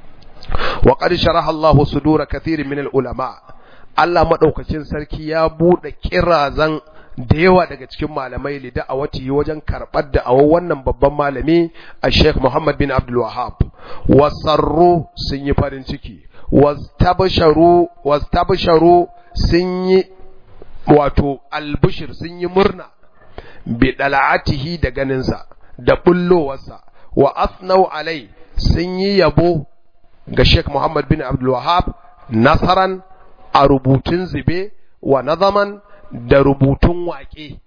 Wa qad sharaha Allahu sudura kathirin min al-ulama, Allah madaukakin sarki ya bude kirazan da yawa daga cikin malamai li da'awati wajen karbar da awan wannan babban malami a Sheikh Muhammad bin Abdul Wahhab. Wasarru, sun yi farin ciki, wastabsharu wastabsharu sun yi wato albushir, sun yi murna bi dala'atihi da ganinsa da bullowarsa. Wa asnau alai, sun yi yabo ga Sheikh Muhammad bin Abdul Wahhab, nasaran, a rubutun zube, wa nazaman, da rubutun waƙe.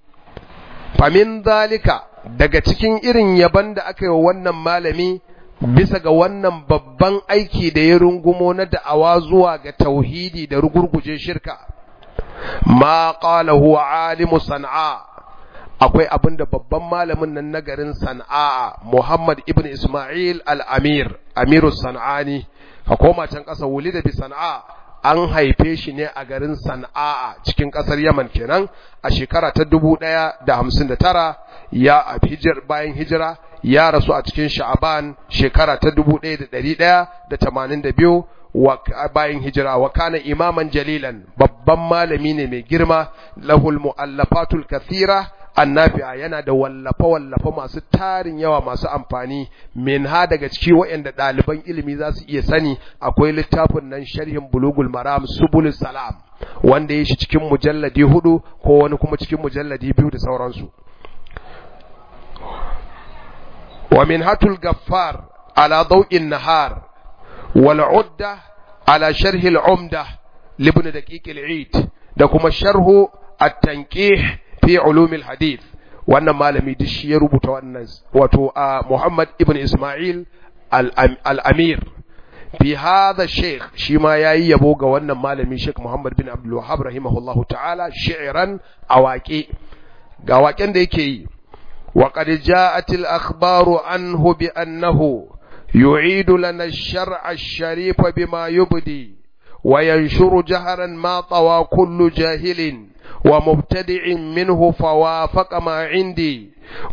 Famin zalika, daga cikin irin yaban da aka yi wa wannan malami bisa ga wannan babban aiki da ya rungumo na da'awa zuwa ga tauhidi da rugurguje shirka, ma qalahu alimu Sana'a, akwai abinda babban malamin nan na garin Sana'a Muhammad ibn Ismail al-Amir Amirus San'ani ka koma can ƙasa wulida bi Sana'a an haife shi ne a garin Sana'a cikin ƙasar Yaman kenan a shekara ta dubu ɗaya da hamsin da tara ya a hijir bayan hijira ya rasu a cikin Sha'aban shekara ta dubu ɗaya da ɗari ɗaya da tamanin da biyu bayan hijira wa kana imaman jalilan babban malami ne mai girma lahul mu'allafatul kathira annafi'a yana da wallafa wallafa masu tarin yawa masu amfani min ha daga ciki waɗanda ɗaliban ilimi za su iya sani akwai littafin nan sharhin bulugul maram subulus salam wanda ya shi cikin mujalladi hudu ko wani kuma cikin mujalladi biyu da sauransu wa minhatul gaffar ala daw'in nahar wal udda ala sharh al umda libn daqiq al eid da kuma sharhu at-tanqih fi ulum al hadith wannan malami duk shi ya rubuta wannan wato Muhammad ibn Ismail al-Amir fi hadha shaykh shi ma yayi yabo ga wannan malami Sheikh Muhammad bin Abdul Wahhab rahimahullahu ta'ala shi'ran awaqi ga waƙen da yake yi وقد جاءت الأخبار عنه بأنه يعيد لنا الشرع الشريف بما يبدي وينشر جهرا ما طوى كل جاهل ومبتدع منه فوافق ما عندي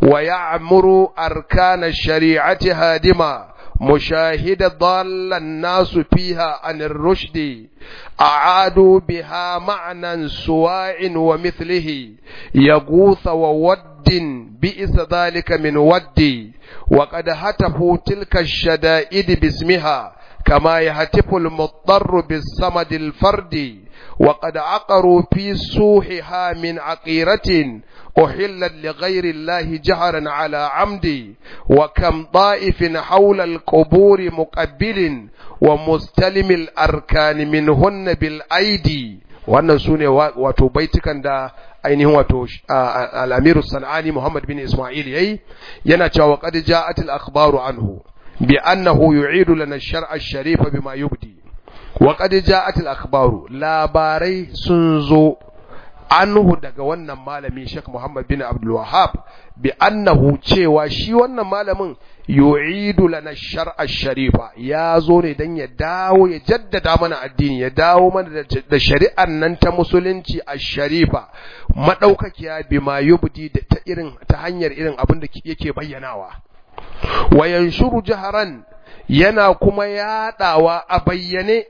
ويعمر أركان الشريعة هادما مشاهد ضال الناس فيها عن الرشد أعادوا بها معنى سواء ومثله يغوث وود بئس ذلك من ودي وقد هتفوا تلك الشدائد باسمها كما يهتف المضطر بالصمد الفردي وقد عقروا في سوحها من عقيرة أحلت لغير الله جهرا على عمد وكم طائف حول القبور مقبل ومستلم الأركان منهن بالأيدي wannan sune wato baitukan da ainihin wato al-Amiru Sanani Muhammad bin Ismail yayi yana cewa qad ja'at al-akhbaru anhu bi annahu yu'idu lana ash-shar'a ash-sharifa bima yubdi wa qad ja'at al-akhbaru labarai sun zo anhu daga wannan malami Sheikh Muhammad bin Abdul Wahhab bi annahu cewa shi wannan malamin yu'idu lana ash-shar'a ash-sharifa ya zo ne dan ya dawo ya jaddada mana addini ya dawo mana da shari'an nan ta musulunci ash-sharifa madaukakiya bima yubdi da ta irin ta hanyar irin abin da yake bayyanawa wa yanshuru jaharan yana kuma yadawa a bayyane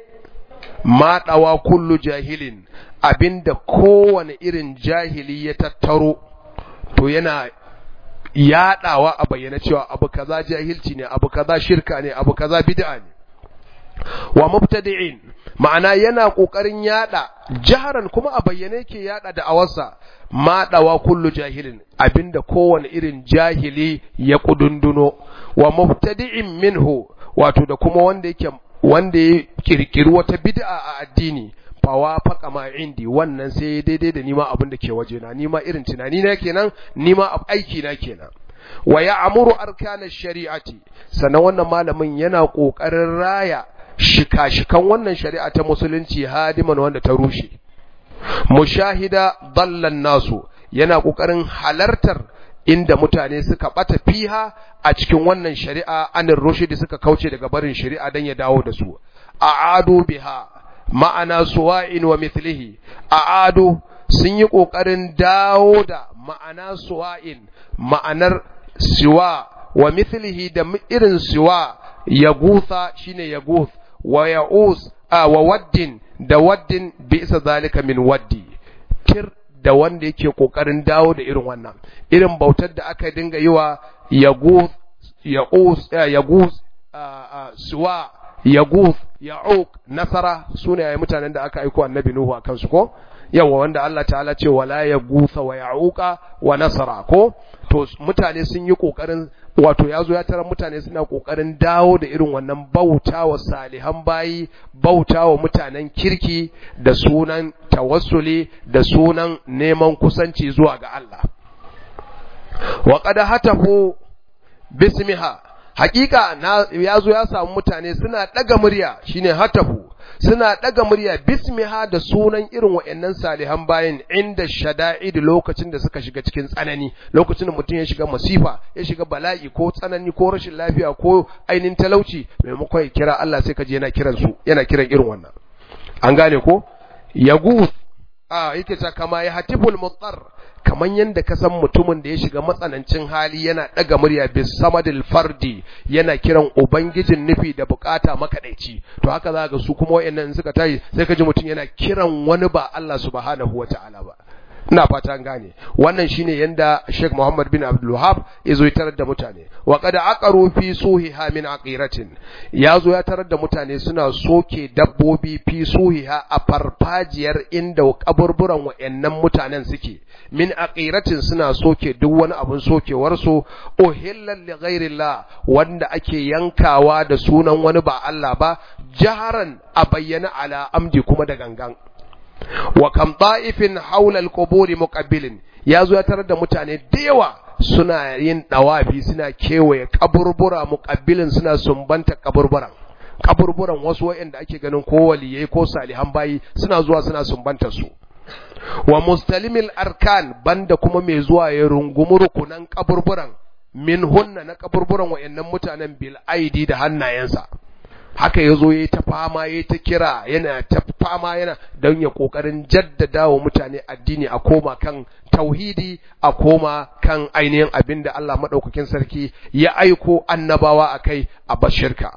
ma dawa kullu jahilin abinda kowane irin jahili ya tattaro to yana yaɗawa a bayyana cewa abu kaza jahilci ne abu kaza shirka ne abu kaza bid'a ne wa mubtadi'in ma'ana yana kokarin yada jaharan kuma a bayyane yake yada da awarsa madawa kullu jahilin abinda kowane irin jahili ya kudunduno wa mubtadi'in minhu wato da kuma wanda yake wanda ya kirkiri wata bid'a a addini fawa faka ma indi wannan sai daidai da nima abin da ke waje na nima irin tunani na kenan nima aiki na kenan wa ya'muru arkana shari'ati sannan wannan malamin yana kokarin raya shika-shikan wannan shari'a ta musulunci hadiman wanda ta rushe mushahida dallan nasu yana kokarin halartar inda mutane suka bata fiha a cikin wannan shari'a anin rushdi suka kauce daga barin shari'a dan ya dawo da su a'adu biha ma'ana suwa'in wa mithlihi a'adu sun yi kokarin dawo da ma'ana suwa'in ma'anar siwa wa mithlihi da irin siwa yagutha shine yaguth wa ya'us a wa waddin da waddin bisa zalika min waddi kir da wanda yake kokarin dawo da irin wannan irin bautar da aka dinga yi wa yaguth ya'us yaguth siwa yaguth ya'uq nasara sune ayi mutanen da aka aika annabi nuhu akan su ko yawa wanda Allah ta'ala ce wala yagutha wa ya'uqa wa nasara ko to mutane sun yi kokarin wato yazo ya tarar mutane suna kokarin dawo da irin wannan bautawa salihan bayi bautawa mutanen kirki da sunan tawassuli da sunan neman kusanci zuwa ga Allah wa qad hatafu bismiha hakika na yazo ya samu mutane suna daga murya shine hatafu suna daga murya bismiha da sunan irin wayannan salihan bayin inda shada'id lokacin da suka shiga cikin tsanani lokacin da mutum ya shiga masifa ya shiga bala'i ko tsanani ko rashin lafiya ko ainin talauci maimakon ya kira Allah sai kaje yana kiran su yana kiran irin wannan an gane ko yagu a yake ta kama ya hatibul muttar kaman yanda ka san mutumin da ya shiga matsanancin hali yana daga murya bis samadil fardi yana kiran ubangijin nufi da bukata makadaici to haka za ga su kuma wayannan suka tayi sai ka ji mutum yana kiran wani ba Allah subhanahu wataala ba ina fata an gane wannan shine yanda Sheikh Muhammad bin Abdul Wahhab yazo ya tarar da mutane wa qad aqaru fi suhiha min aqiratin yazo ya tarar da mutane suna soke dabbobi fi suhiha a farfajiyar inda kaburburan wayannan mutanen suke min aqiratin suna soke duk wani abun sokewar su uhillal li ghairillah wanda ake yankawa da sunan wani ba Allah ba jaharan a bayyana ala amdi kuma da gangan wa kam ta'ifin haula al-qubur muqabbilin yazo ya tarar da mutane da yawa suna yin dawafi suna kewaye kaburbura muqabbilin suna sumbanta kaburburan kaburburan wasu wayanda ake ganin ko waliyai ko salihan bayi suna zuwa suna sumbanta su wa mustalimil arkan banda kuma mai zuwa ya rungumi rukunan kaburburan min hunna na kaburburan wayannan mutanen bil aidi da hannayensa haka yazo yayi ta fama yayi ta kira yana ta fama yana don ya kokarin jaddada wa mutane addini a koma kan tauhidi a koma kan ainihin abinda Allah madaukakin sarki ya aiko annabawa akai a bashirka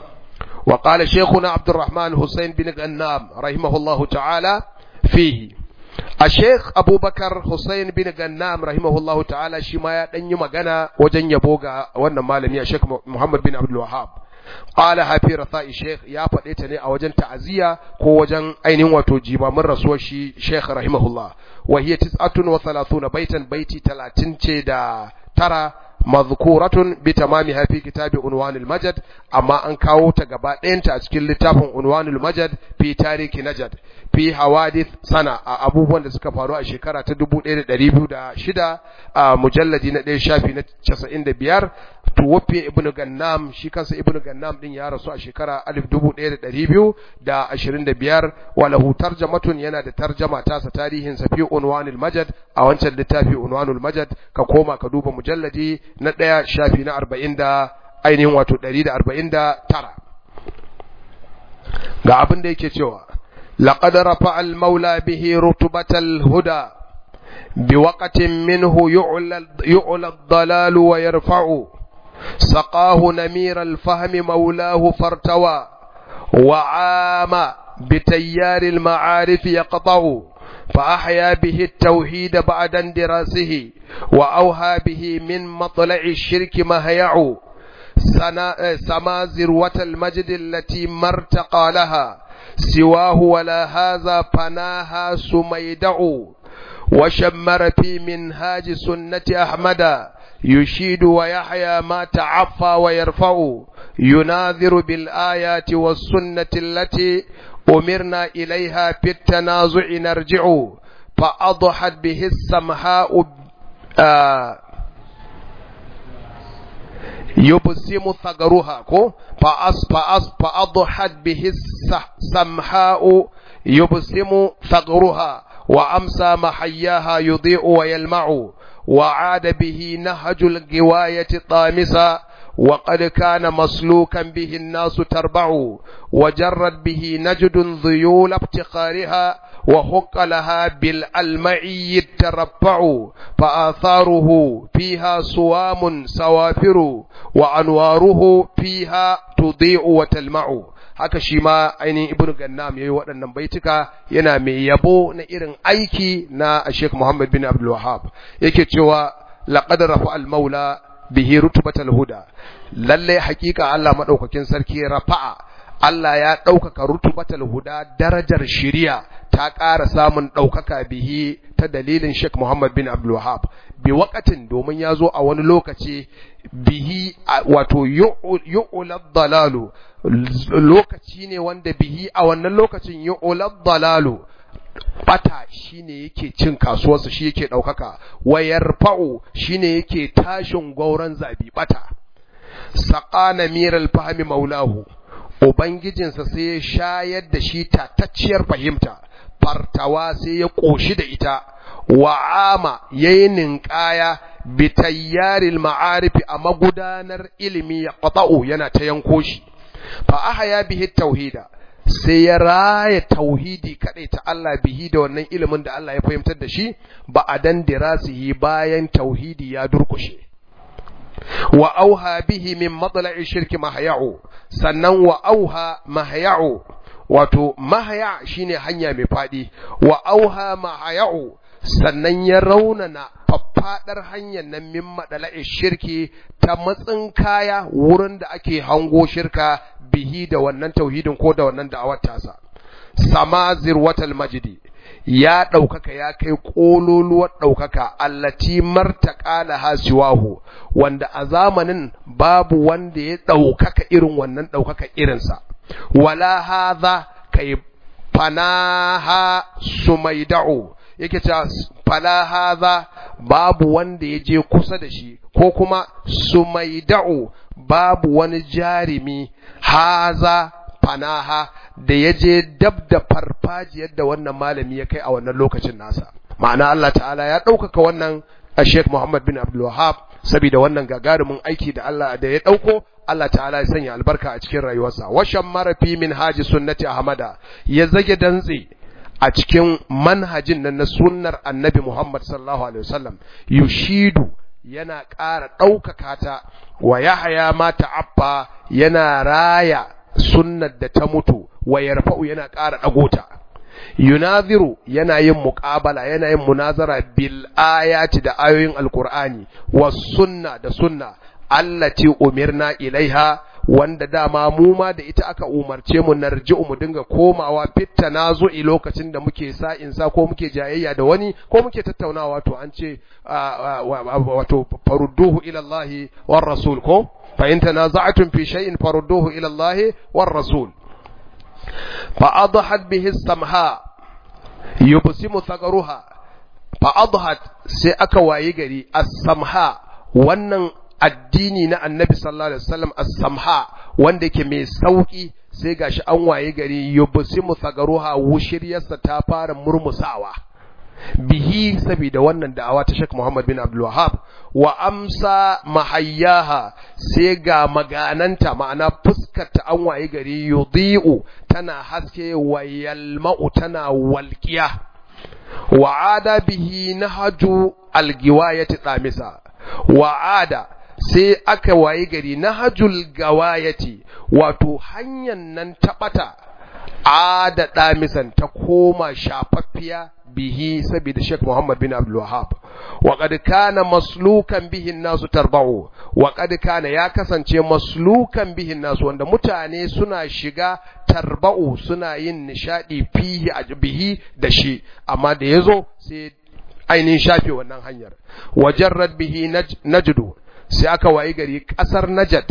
wa qala shaykhuna Abdurrahman Hussein bin Gannam rahimahullahu ta'ala fihi a Sheikh Abubakar Hussein bin Gannam rahimahullahu ta'ala shi ma ya dan yi magana wajen yabo ga wannan malami a Sheikh Muhammad bin Abdul Wahhab qala hafi rafa'i sheikh ya fade ta ne a wajen ta'aziya ko wajen ainihin wato jimamin rasuwar shi sheikh rahimahullah wa hiya tis'atun wa thalathuna baitan baiti talatin ce da tara mazkuratun bi tamamiha fi kitabi unwanul majad amma an kawo ta gaba ɗayanta a cikin littafin unwanul majad fi tariki najad fi hawadith sana a abubuwan da suka faru a shekara ta dubu ɗaya da ɗari biyu da shida a mujalladi na ɗaya shafi na casa'in da biyar tuwafi ibnu gannam shi kansa ibnu gannam din ya rasu a shekara alif dubu ɗaya da ɗari biyu da ashirin da biyar walahu tarjamatun yana da tarjama tasa tarihin sa fi unwanul majad a wancan littafi unwanul majad ka koma ka duba mujalladi na ɗaya shafi na arba'in da ainihin wato ɗari da arba'in da tara ga abin da yake cewa laqad rafa'a al-maula bihi rutubatal huda بوقت منه يعلى, يعلى الضلال ويرفع سقاه نمير الفهم مولاه فارتوى وعام بتيار المعارف يقطع فأحيا به التوحيد بعد اندراسه وأوهى به من مطلع الشرك مهيع سما ذروة المجد التي ما ارتقى لها سواه ولا هذا فناها سميدع وشمر في منهاج سنة أحمد يشيد ويحيى ما تعفى ويرفع يناذر بالآيات والسنة التي أمرنا إليها في التنازع نرجع فأضحت به السمحاء آه يبسم ثغرها فأضحت به السمحاء يبسم ثغرها وأمسى محياها يضيء ويلمع وعاد به نهج الغواية طامسا وقد كان مسلوكا به الناس تربع وجرت به نجد ذيول ابتقارها وحق لها بالألمعي الترفع فآثاره فيها صوام سوافر وأنواره فيها تضيء وتلمع haka shi ma ainihin ibnu gannam yayi waɗannan baituka yana mai yabo na irin aiki na Sheikh Muhammad bin Abdul Wahhab yake cewa laqad rafa al maula bihi rutbatal huda lalle hakika Allah madaukakin sarki rafa'a Allah ya ɗaukaka rutubatal huda darajar shiriya ta ƙara samun ɗaukaka bihi ta dalilin Sheikh Muhammad bin Abdul Wahhab bi waqatin domin ya zo a wani lokaci bihi wato yu'ulad dalalu lokaci ne wanda bihi a wannan lokacin yu'ulad dalalu bata shine yake cin kasuwarsa shi yake ɗaukaka wayar fa'u shine yake tashin gauran zabi bata saqana miral fahmi maulahu ubangijinsa sai ya shayar da shi tatacciyar fahimta fartawa sai ya koshi da ita wa'ama yayin ninkaya bitayyaril ma'arifi a magudanar ilimi ya qata'u yana ta yanko shi fa ahya bihi tauhida sai ya raya tauhidi kadai ta Allah bihi da wannan ilimin da Allah ya fahimtar da shi ba adan dirasihi bayan tauhidi ya durkushe wa auha bihi min matla'i shirki mahya'u sannan wa auha mahya'u wato mahya shine hanya mai fadi wa auha mahya'u sannan ya raunana faffadar hanyar nan min madala'i shirki ta matsin kaya wurin da ake hango shirka bihi da wannan tauhidin ko da wannan da'awar tasa sama zirwatal majdi ya ɗaukaka ya kai ƙololuwar ɗaukaka allati martaƙa laha siwahu wanda a zamanin babu wanda ya ɗaukaka irin wannan ɗaukaka irinsa wala hadha kai fanaha sumaida'u yake cewa fala hadha babu wanda ya je kusa da shi ko kuma sumaida'u babu wani jarimi haza fanaha da ya je dab da farfajiyar da wannan malami ya kai a wannan lokacin nasa ma'ana Allah ta'ala ya ɗaukaka wannan Sheikh Muhammad bin Abdul Wahhab saboda wannan gagarumin aiki da Allah da ya ɗauko Allah ta'ala ya sanya albarka a cikin rayuwarsa washan marafi min haji sunnati ahmada ya zage dantse a cikin manhajin nan na sunnar annabi Muhammad sallallahu alaihi wasallam yushidu yana ƙara ɗaukaka ta wa yahya ma ta'affa yana raya sunnar da ta mutu wa yarfa'u yana ƙara ɗagota yunaziru yana yin muqabala yana yin munazara bil ayati da ayoyin alqur'ani was sunna da sunna allati umirna ilaiha wanda dama mu ma da ita aka umarce mu narji'u mu dinga komawa fitta nazu'i lokacin da muke sa insa ko muke jayayya da wani ko muke tattaunawa to an ce wato farudduhu ila Allah war rasul ko fa in tanaza'tum fi shay'in farudduhu ila Allah war rasul fa adhat bihi as-samha yubsimu thagaruha fa adhat sai aka wayi gari as-samha wannan addini na annabi sallallahu alaihi wasallam as-samha wanda yake mai sauki sai gashi an waye gari yubsimu thagaruha wushiryarsa ta fara murmusawa bihi saboda wannan da'awa ta Sheikh Muhammad bin Abdul Wahhab wa amsa mahayyaha sai ga magananta ma'ana fuskar ta an waye gari yudhi'u tana haske wa yalma'u tana walqiya wa ada bihi nahju al-giwayati tamisa wa ada sai aka waye gari nahjul gawayati wato hanyar nan ta bata ada damisan ta koma shafaffiya bihi saboda Sheikh Muhammad bin Abdul Wahhab wa qad kana maslukan bihi an-nasu tarba'u wa qad kana ya kasance maslukan bihi an-nasu wanda mutane suna shiga tarba'u suna yin nishadi fihi bihi da shi amma da yazo sai ainihin shafe wannan hanyar wajarrad bihi najdu sai aka wayi gari kasar Najd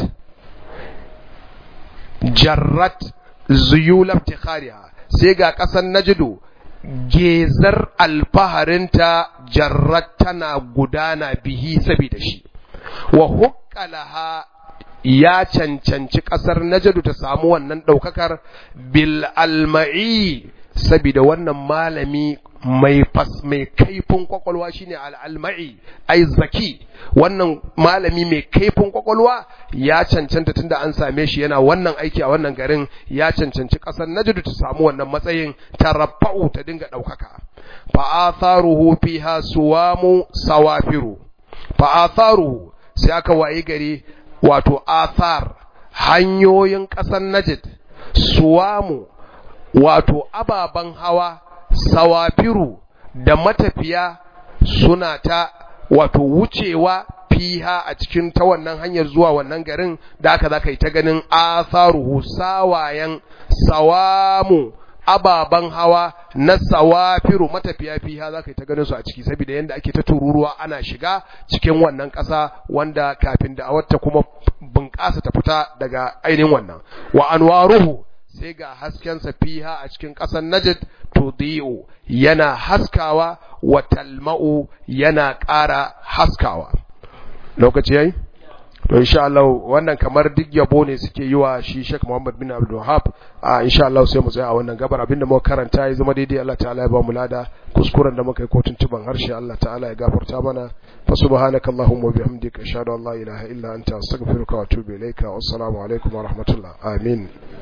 jarrat zuyul iftikhariha sai ga kasar Najdu gezar alfaharinta jarrat tana gudana bihi saboda shi wa huqqalaha ya cancanci kasar Najdu ta samu wannan daukakar bil alma'i saboda wannan malami mai fas mai kaifin kwakwalwa shine al-alma'i ai zaki wannan malami mai kaifin kwakwalwa ya cancanta tunda an same shi yana wannan aiki a wannan garin ya cancanci kasar Najd ta samu wannan matsayin tarafa'u ta dinga daukaka fa atharuhu fiha suwamu sawafiru fa atharuhu sai aka wayi gari wato athar hanyoyin kasar Najd suwamu wato ababan hawa sawafiru da matafiya suna ta wato wucewa fiha a cikin ta wannan hanyar zuwa wannan garin da aka zaka yi ta ganin atharuhu sawayan sawamu ababan hawa na sawafiru matafiya fiha zaka yi ta ganin su a ciki saboda yanda ake ta tururuwa ana shiga cikin wannan ƙasa wanda kafin da awarta kuma bunƙasa ta fita daga ainihin wannan wa anwaruhu sai ga haskensa fiha a cikin ƙasar Najd tudi'u yana haskawa wa talma'u yana ƙara haskawa lokaci yayi to insha Allah wannan kamar duk yabo ne suke yi wa shi Sheikh Muhammad bin Abdul Wahhab a insha Allah sai mu tsaya a wannan gabar abinda muka karanta ya zama daidai Allah ta'ala ya ba mu lada kuskuren da muka yi ko tuntuban harshe Allah ta'ala ya gafarta mana fa subhanakallahumma wa bihamdika ashhadu an la ilaha illa anta astaghfiruka wa atubu ilaika wassalamu alaikum wa rahmatullah amin